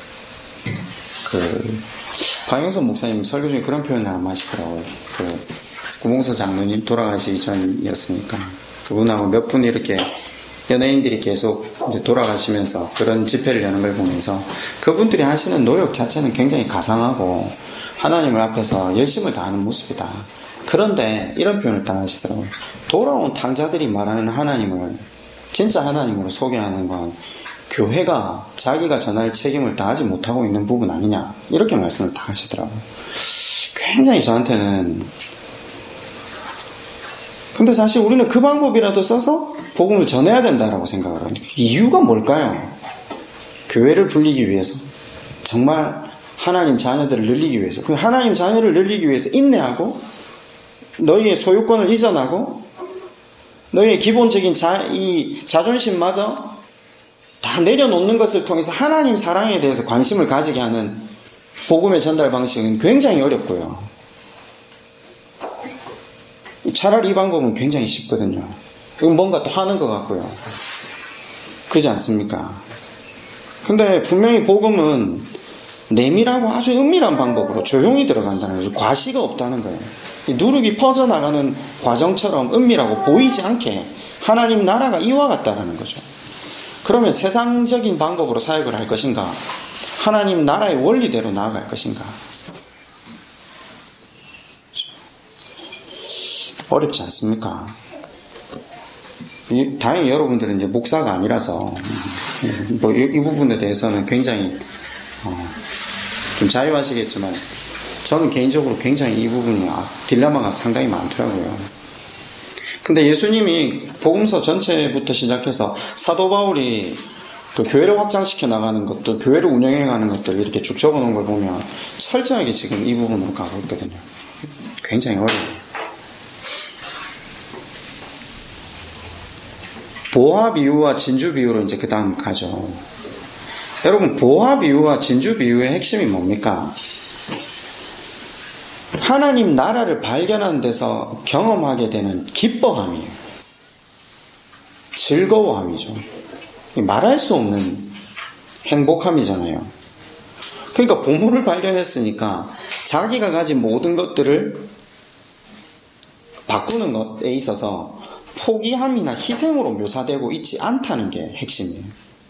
박영선 목사님 설교 중에 그런 표현을 한번 하시더라고요. 구봉서 장로님 돌아가시기 전이었으니까 그분하고 몇 분 이렇게 연예인들이 계속 이제 돌아가시면서 그런 집회를 여는 걸 보면서 그분들이 하시는 노력 자체는 굉장히 가상하고 하나님을 앞에서 열심을 다하는 모습이다. 그런데 이런 표현을 딱 하시더라고요. 돌아온 탕자들이 말하는 하나님을 진짜 하나님으로 소개하는 건 교회가 자기가 전할 책임을 다하지 못하고 있는 부분 아니냐, 이렇게 말씀을 딱 하시더라고요. 굉장히 저한테는, 근데 사실 우리는 그 방법이라도 써서 복음을 전해야 된다라고 생각을 합니다. 이유가 뭘까요? 교회를 불리기 위해서, 정말 하나님 자녀들을 늘리기 위해서, 그 하나님 자녀를 늘리기 위해서 인내하고 너희의 소유권을 이전하고 너희의 기본적인 자존심마저 다 내려놓는 것을 통해서 하나님 사랑에 대해서 관심을 가지게 하는 복음의 전달 방식은 굉장히 어렵고요. 차라리 이 방법은 굉장히 쉽거든요. 이건 뭔가 또 하는 것 같고요. 그렇지 않습니까? 근데 분명히 복음은 내밀하고 아주 은밀한 방법으로 조용히 들어간다는 거죠. 과시가 없다는 거예요. 누룩이 퍼져나가는 과정처럼 은밀하고 보이지 않게 하나님 나라가 이와 같다라는 거죠. 그러면 세상적인 방법으로 사역을 할 것인가? 하나님 나라의 원리대로 나아갈 것인가? 어렵지 않습니까? 다행히 여러분들은 이제 목사가 아니라서 이 부분에 대해서는 굉장히 좀 자유하시겠지만 저는 개인적으로 굉장히 이 부분이 딜레마가 상당히 많더라고요. 근데 예수님이 복음서 전체부터 시작해서 사도 바울이 그 교회를 확장시켜 나가는 것들, 교회를 운영해 가는 것들 이렇게 쭉 적어놓은 걸 보면 철저하게 지금 이 부분으로 가고 있거든요. 굉장히 어려워요. 보화 비유와 진주 비유로 이제 그 다음 가죠. 여러분, 보화 비유와 진주 비유의 핵심이 뭡니까? 하나님 나라를 발견하는 데서 경험하게 되는 기뻐함이에요. 즐거워함이죠. 말할 수 없는 행복함이잖아요. 그러니까 보물을 발견했으니까 자기가 가진 모든 것들을 바꾸는 것에 있어서 포기함이나 희생으로 묘사되고 있지 않다는 게 핵심이에요.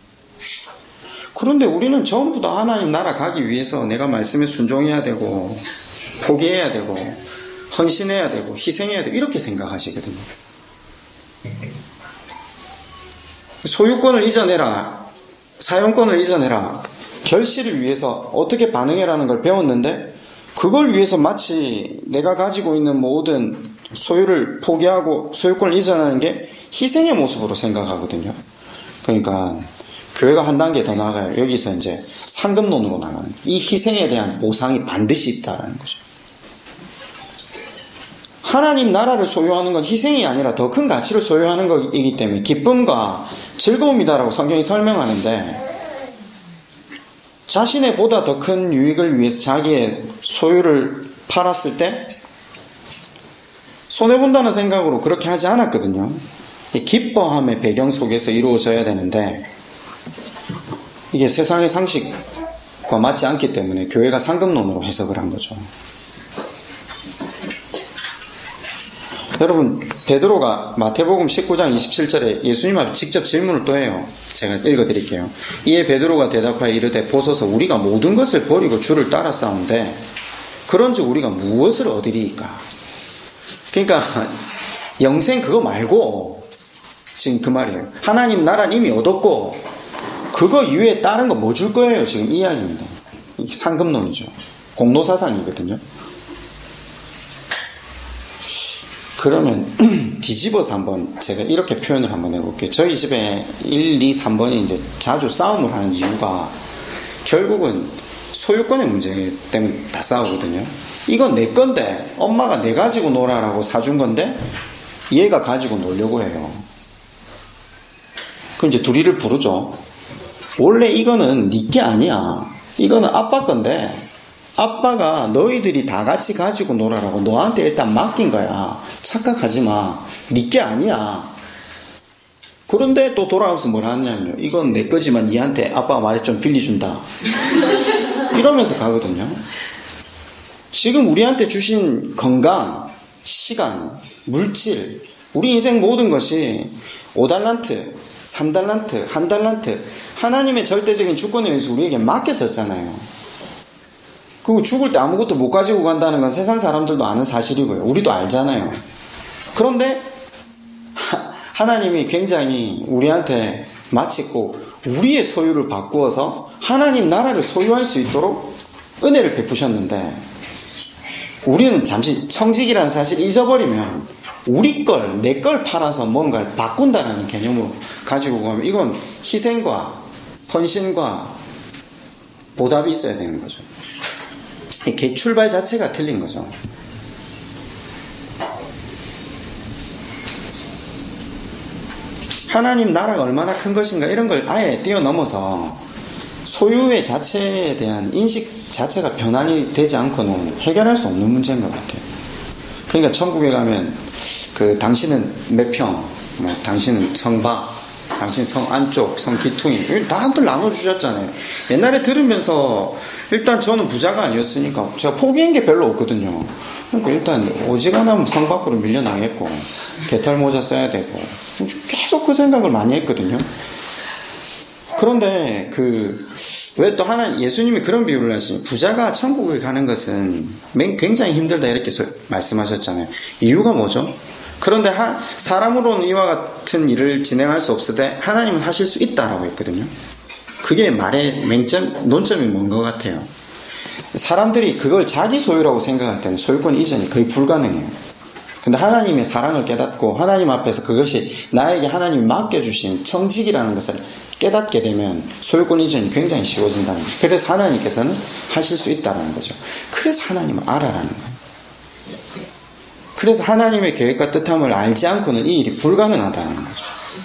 그런데 우리는 전부 다 하나님 나라 가기 위해서 내가 말씀에 순종해야 되고 포기해야 되고 헌신해야 되고 희생해야 되고 이렇게 생각하시거든요. 소유권을 이전해라, 사용권을 이전해라, 결실을 위해서 어떻게 반응해라는 걸 배웠는데 그걸 위해서 마치 내가 가지고 있는 모든 소유를 포기하고 소유권을 이전하는 게 희생의 모습으로 생각하거든요. 그러니까 교회가 한 단계 더 나아가요. 여기서 이제 상급론으로 나가는, 이 희생에 대한 보상이 반드시 있다라는 거죠. 하나님 나라를 소유하는 건 희생이 아니라 더 큰 가치를 소유하는 것이기 때문에 기쁨과 즐거움이다라고 성경이 설명하는데, 자신의 보다 더 큰 유익을 위해서 자기의 소유를 팔았을 때 손해본다는 생각으로 그렇게 하지 않았거든요. 기뻐함의 배경 속에서 이루어져야 되는데 이게 세상의 상식과 맞지 않기 때문에 교회가 상급론으로 해석을 한 거죠. 여러분, 베드로가 마태복음 19장 27절에 예수님 앞에 직접 질문을 또 해요. 제가 읽어드릴게요. 이에 베드로가 대답하여 이르되 보소서, 우리가 모든 것을 버리고 주를 따라 싸운데 그런즉 우리가 무엇을 얻으리이까? 그러니까 영생 그거 말고 지금 그 말이에요. 하나님 나라는 이미 얻었고 그거 이외에 다른 거 뭐 줄 거예요? 지금 이 이야기입니다. 이게 상급론이죠. 공로사상이거든요. 그러면 뒤집어서 한번 제가 이렇게 표현을 한번 해볼게요. 저희 집에 1, 2, 3번이 이제 자주 싸움을 하는 이유가 결국은 소유권의 문제 때문에 다 싸우거든요. 이건 내 건데 엄마가 내 가지고 놀아라고 사준 건데 얘가 가지고 놀려고 해요. 그럼 이제 둘이를 부르죠. 원래 이거는 네 게 아니야. 이거는 아빠 건데 아빠가 너희들이 다 같이 가지고 놀아라고 너한테 일단 맡긴 거야. 착각하지 마. 네 게 아니야. 그런데 또 돌아오면서 뭘 하냐면요. 이건 내 거지만 니한테 아빠가 말해 좀 빌려준다. 이러면서 가거든요. 지금 우리한테 주신 건강, 시간, 물질, 우리 인생 모든 것이 5달란트, 3달란트, 1달란트 하나님의 절대적인 주권에 의해서 우리에게 맡겨졌잖아요. 그리고 죽을 때 아무것도 못 가지고 간다는 건 세상 사람들도 아는 사실이고요. 우리도 알잖아요. 그런데 하나님이 굉장히 우리한테 마치 꼭 우리의 소유를 바꾸어서 하나님 나라를 소유할 수 있도록 은혜를 베푸셨는데 우리는 잠시 청직이라는 사실을 잊어버리면 우리 걸, 내 걸 팔아서 뭔가를 바꾼다는 개념으로 가지고 가면 이건 희생과 헌신과 보답이 있어야 되는 거죠. 출발 자체가 틀린 거죠. 하나님 나라가 얼마나 큰 것인가 이런 걸 아예 뛰어넘어서 소유의 자체에 대한 인식 자체가 변환이 되지 않고는 해결할 수 없는 문제인 것 같아요. 그러니까 천국에 가면 당신은 몇 평, 당신은 성박, 당신 성 안쪽, 성 기퉁이 다들 나눠주셨잖아요. 옛날에 들으면서 일단 저는 부자가 아니었으니까 제가 포기한 게 별로 없거든요. 그러니까 일단 오지간하면 성 밖으로 밀려나겠고 개털 모자 써야 되고 계속 그 생각을 많이 했거든요. 그런데 왜 또 예수님이 그런 비유를 하시죠. 부자가 천국에 가는 것은 굉장히 힘들다 이렇게 말씀하셨잖아요. 이유가 뭐죠? 그런데 사람으로는 이와 같은 일을 진행할 수 없으되 하나님은 하실 수 있다라고 했거든요. 그게 말의 논점이 뭔 것 같아요. 사람들이 그걸 자기 소유라고 생각할 때는 소유권 이전이 거의 불가능해요. 근데 하나님의 사랑을 깨닫고 하나님 앞에서 그것이 나에게 하나님이 맡겨주신 청직이라는 것을 깨닫게 되면 소유권 이전이 굉장히 쉬워진다는 거죠. 그래서 하나님께서는 하실 수 있다는 거죠. 그래서 하나님을 알아라는 거예요. 그래서 하나님의 계획과 뜻함을 알지 않고는 이 일이 불가능하다는 거죠.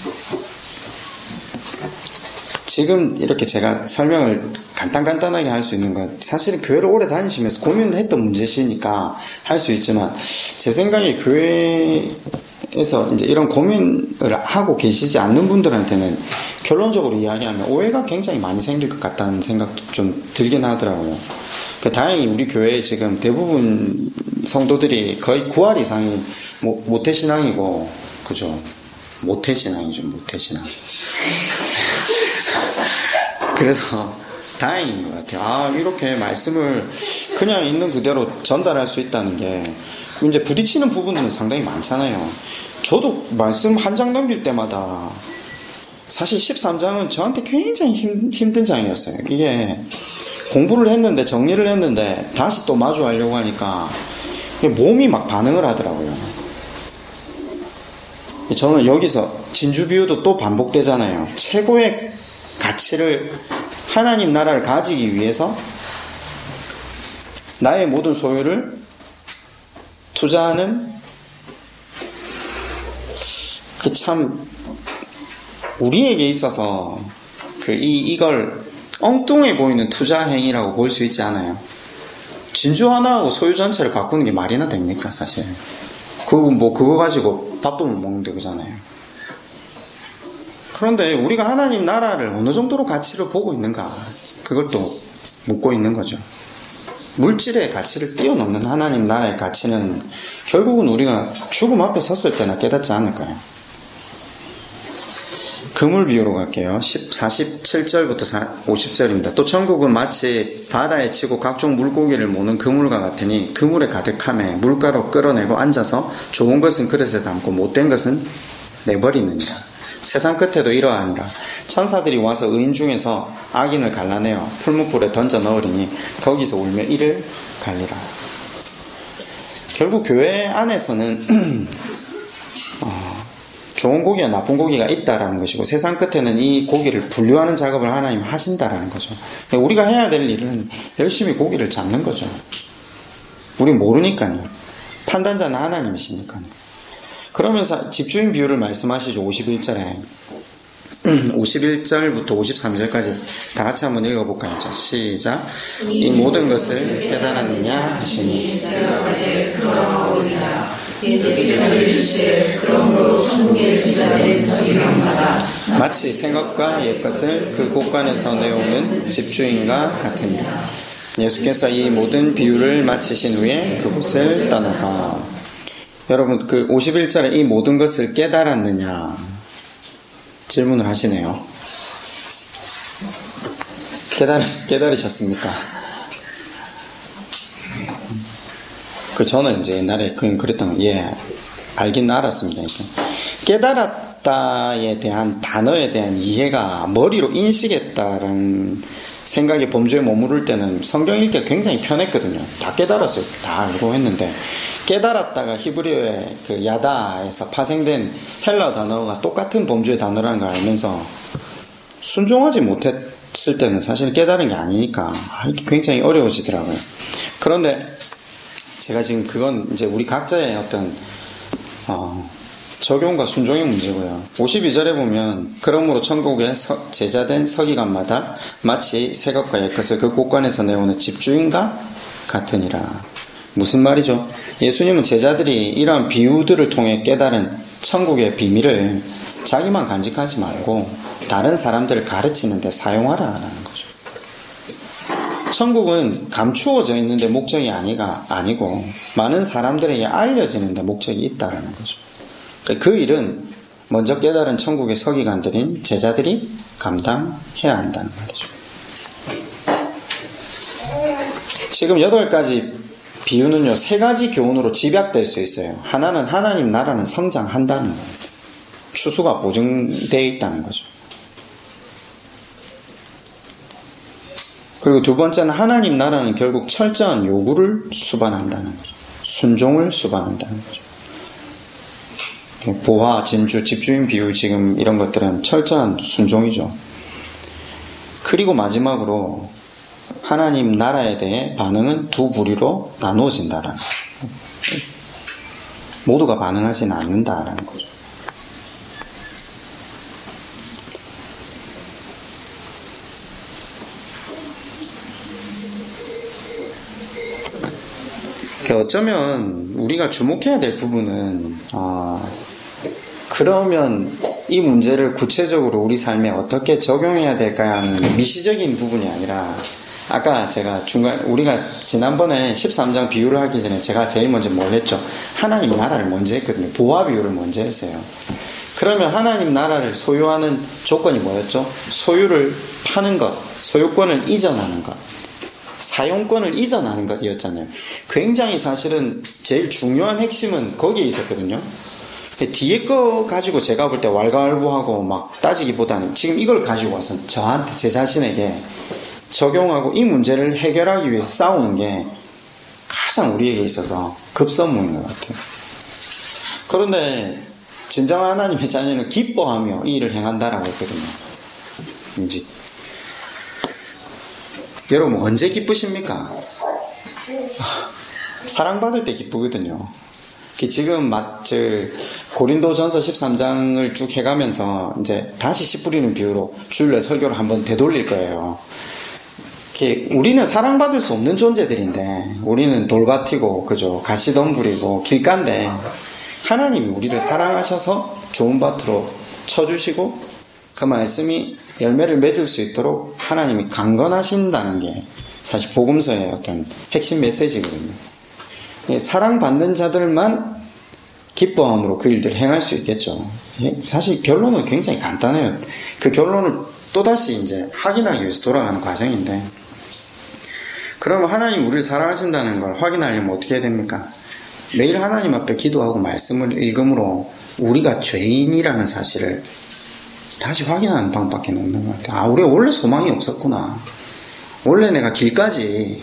지금 이렇게 제가 설명을 간단하게 할 수 있는 건 사실은 교회를 오래 다니시면서 고민을 했던 문제시니까 할 수 있지만 제 생각에 교회에서 이제 이런 고민을 하고 계시지 않는 분들한테는 결론적으로 이야기하면 오해가 굉장히 많이 생길 것 같다는 생각도 좀 들긴 하더라고요. 다행히 우리 교회에 지금 대부분 성도들이 거의 9할 이상이 모태신앙이고, 그죠? 모태신앙이죠, 모태신앙. 그래서 다행인 것 같아요. 이렇게 말씀을 그냥 있는 그대로 전달할 수 있다는 게 이제 부딪히는 부분들은 상당히 많잖아요. 저도 말씀 한 장 넘길 때마다 사실 13장은 저한테 굉장히 힘든 장이었어요. 이게 공부를 했는데 정리를 했는데 다시 또 마주하려고 하니까 몸이 막 반응을 하더라고요. 저는 여기서 진주 비유도 또 반복되잖아요. 최고의 가치를 하나님 나라를 가지기 위해서 나의 모든 소유를 투자하는 그 참 우리에게 있어서 이걸 엉뚱해 보이는 투자 행위라고 볼 수 있지 않아요. 진주 하나하고 소유 전체를 바꾸는 게 말이나 됩니까, 사실. 그거 가지고 밥도 못 먹는데 그잖아요. 그런데 우리가 하나님 나라를 어느 정도로 가치를 보고 있는가, 그걸 또 묻고 있는 거죠. 물질의 가치를 뛰어넘는 하나님 나라의 가치는 결국은 우리가 죽음 앞에 섰을 때나 깨닫지 않을까요? 그물 비유로 갈게요. 47절부터 50절입니다. 또 천국은 마치 바다에 치고 각종 물고기를 모는 그물과 같으니 그물에 가득함에 물가로 끌어내고 앉아서 좋은 것은 그릇에 담고 못된 것은 내버리느니라. 세상 끝에도 이러하니라. 천사들이 와서 의인 중에서 악인을 갈라내어 풀무불에 던져 넣으리니 거기서 울며 이를 갈리라. 결국 교회 안에서는 좋은 고기와 나쁜 고기가 있다라는 것이고 세상 끝에는 이 고기를 분류하는 작업을 하나님 하신다라는 거죠. 우리가 해야 될 일은 열심히 고기를 잡는 거죠. 우린 모르니까요. 판단자는 하나님이시니까요. 그러면서 집주인 비유를 말씀하시죠. 51절에 51절부터 53절까지 다 같이 한번 읽어볼까요? 시작. 이 모든 것을 깨달았느냐 하시니 예수께서 이르시되 그러므로 천국의 주자된 서기관마다 마치 생것과 옛것을 그 곳간에서 내오는 집주인과 같으니라. 예수께서 이 모든 비유를 마치신 후에 그곳을 떠나서 여러분 51절에 이 모든 것을 깨달았느냐 질문을 하시네요. 깨달으셨습니까? 저는 이제 옛날에 그랬던 거, 알긴 알았습니다. 깨달았다에 대한 단어에 대한 이해가 머리로 인식했다라는 생각에 범주에 머무를 때는 성경 읽기가 굉장히 편했거든요. 다 깨달았어요. 다 알고 했는데, 깨달았다가 히브리어의 야다에서 파생된 헬라 단어가 똑같은 범주의 단어라는 걸 알면서 순종하지 못했을 때는 사실 깨달은 게 아니니까, 이게 굉장히 어려워지더라고요. 그런데, 제가 지금 그건 이제 우리 각자의 어떤 적용과 순종의 문제고요. 52절에 보면 그러므로 천국의 제자된 서기관마다 마치 새것과 옛것을 그 곳간에서 내오는 집주인과 같으니라. 무슨 말이죠? 예수님은 제자들이 이러한 비유들을 통해 깨달은 천국의 비밀을 자기만 간직하지 말고 다른 사람들을 가르치는 데 사용하라는 거죠. 천국은 감추어져 있는데 목적이 아니고 많은 사람들에게 알려지는데 목적이 있다라는 거죠. 그 일은 먼저 깨달은 천국의 서기관들인 제자들이 감당해야 한다는 말이죠. 지금 8가지 비유는요, 3가지 교훈으로 집약될 수 있어요. 하나는 하나님 나라는 성장한다는 겁니다. 추수가 보증되어 있다는 거죠. 그리고 두 번째는 하나님 나라는 결국 철저한 요구를 수반한다는 거죠. 순종을 수반한다는 거죠. 보화, 진주, 집주인 비유 지금 이런 것들은 철저한 순종이죠. 그리고 마지막으로 하나님 나라에 대해 반응은 두 부류로 나누어진다라는 거죠. 모두가 반응하지는 않는다라는 거죠. 어쩌면 우리가 주목해야 될 부분은 그러면 이 문제를 구체적으로 우리 삶에 어떻게 적용해야 될까 하는 미시적인 부분이 아니라 아까 제가 우리가 지난번에 13장 비유를 하기 전에 제가 제일 먼저 뭘 했죠? 하나님 나라를 먼저 했거든요. 보화 비유를 먼저 했어요. 그러면 하나님 나라를 소유하는 조건이 뭐였죠? 소유를 파는 것, 소유권을 이전하는 것, 사용권을 이전하는 것이었잖아요. 굉장히 사실은 제일 중요한 핵심은 거기에 있었거든요. 뒤에 거 가지고 제가 볼 때 왈가왈부하고 막 따지기보다는 지금 이걸 가지고 와서 저한테 제 자신에게 적용하고 이 문제를 해결하기 위해서 싸우는 게 가장 우리에게 있어서 급선무인 것 같아요. 그런데 진정한 하나님의 자녀는 기뻐하며 이 일을 행한다라고 했거든요. 이제 여러분 언제 기쁘십니까? 사랑받을 때 기쁘거든요. 지금 고린도전서 13장을 쭉 해가면서 이제 다시 씨 뿌리는 비유로 주일날 설교를 한번 되돌릴 거예요. 우리는 사랑받을 수 없는 존재들인데 우리는 돌밭이고 그죠? 가시덤불이고 길가인데 하나님이 우리를 사랑하셔서 좋은 밭으로 쳐주시고 그 말씀이 열매를 맺을 수 있도록 하나님이 강건하신다는 게 사실 복음서의 어떤 핵심 메시지거든요. 사랑받는 자들만 기뻐함으로 그 일들을 행할 수 있겠죠. 사실 결론은 굉장히 간단해요. 그 결론을 또다시 이제 확인하기 위해서 돌아가는 과정인데, 그러면 하나님 우리를 사랑하신다는 걸 확인하려면 어떻게 해야 됩니까? 매일 하나님 앞에 기도하고 말씀을 읽음으로 우리가 죄인이라는 사실을 다시 확인하는 방법밖에 없는 것 같아요. 우리가 원래 소망이 없었구나. 원래 내가 길가지.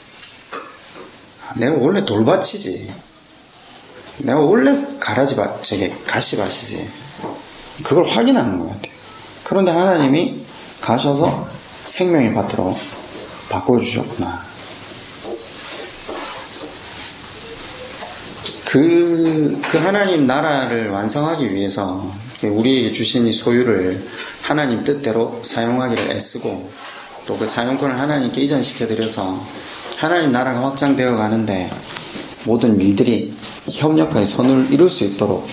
내가 원래 돌밭이지. 내가 원래 가시밭이지. 그걸 확인하는 것 같아요. 그런데 하나님이 가셔서 생명의 밭으로 바꿔주셨구나. 그 하나님 나라를 완성하기 위해서 우리에게 주신 이 소유를 하나님 뜻대로 사용하기를 애쓰고 또 그 사용권을 하나님께 이전시켜드려서 하나님 나라가 확장되어 가는데 모든 일들이 협력하여 선을 이룰 수 있도록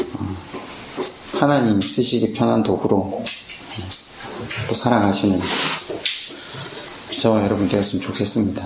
하나님 쓰시기 편한 도구로 또 살아가시는 저와 여러분 되었으면 좋겠습니다.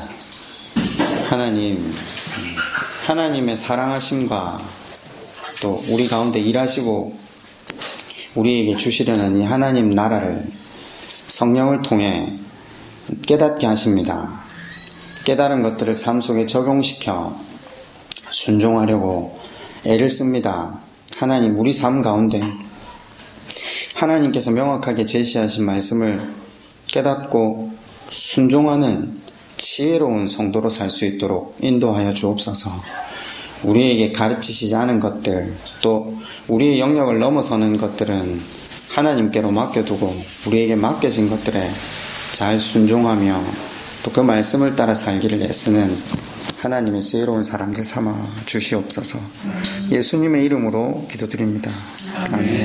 하나님의 사랑하심과 또 우리 가운데 일하시고 우리에게 주시려는 이 하나님 나라를 성령을 통해 깨닫게 하십니다. 깨달은 것들을 삶 속에 적용시켜 순종하려고 애를 씁니다. 하나님, 우리 삶 가운데 하나님께서 명확하게 제시하신 말씀을 깨닫고 순종하는 지혜로운 성도로 살 수 있도록 인도하여 주옵소서. 우리에게 가르치시지 않은 것들, 또 우리의 영역을 넘어서는 것들은 하나님께로 맡겨두고 우리에게 맡겨진 것들에 잘 순종하며 또 그 말씀을 따라 살기를 애쓰는 하나님의 지혜로운 사람들 삼아 주시옵소서. 예수님의 이름으로 기도드립니다. 아멘.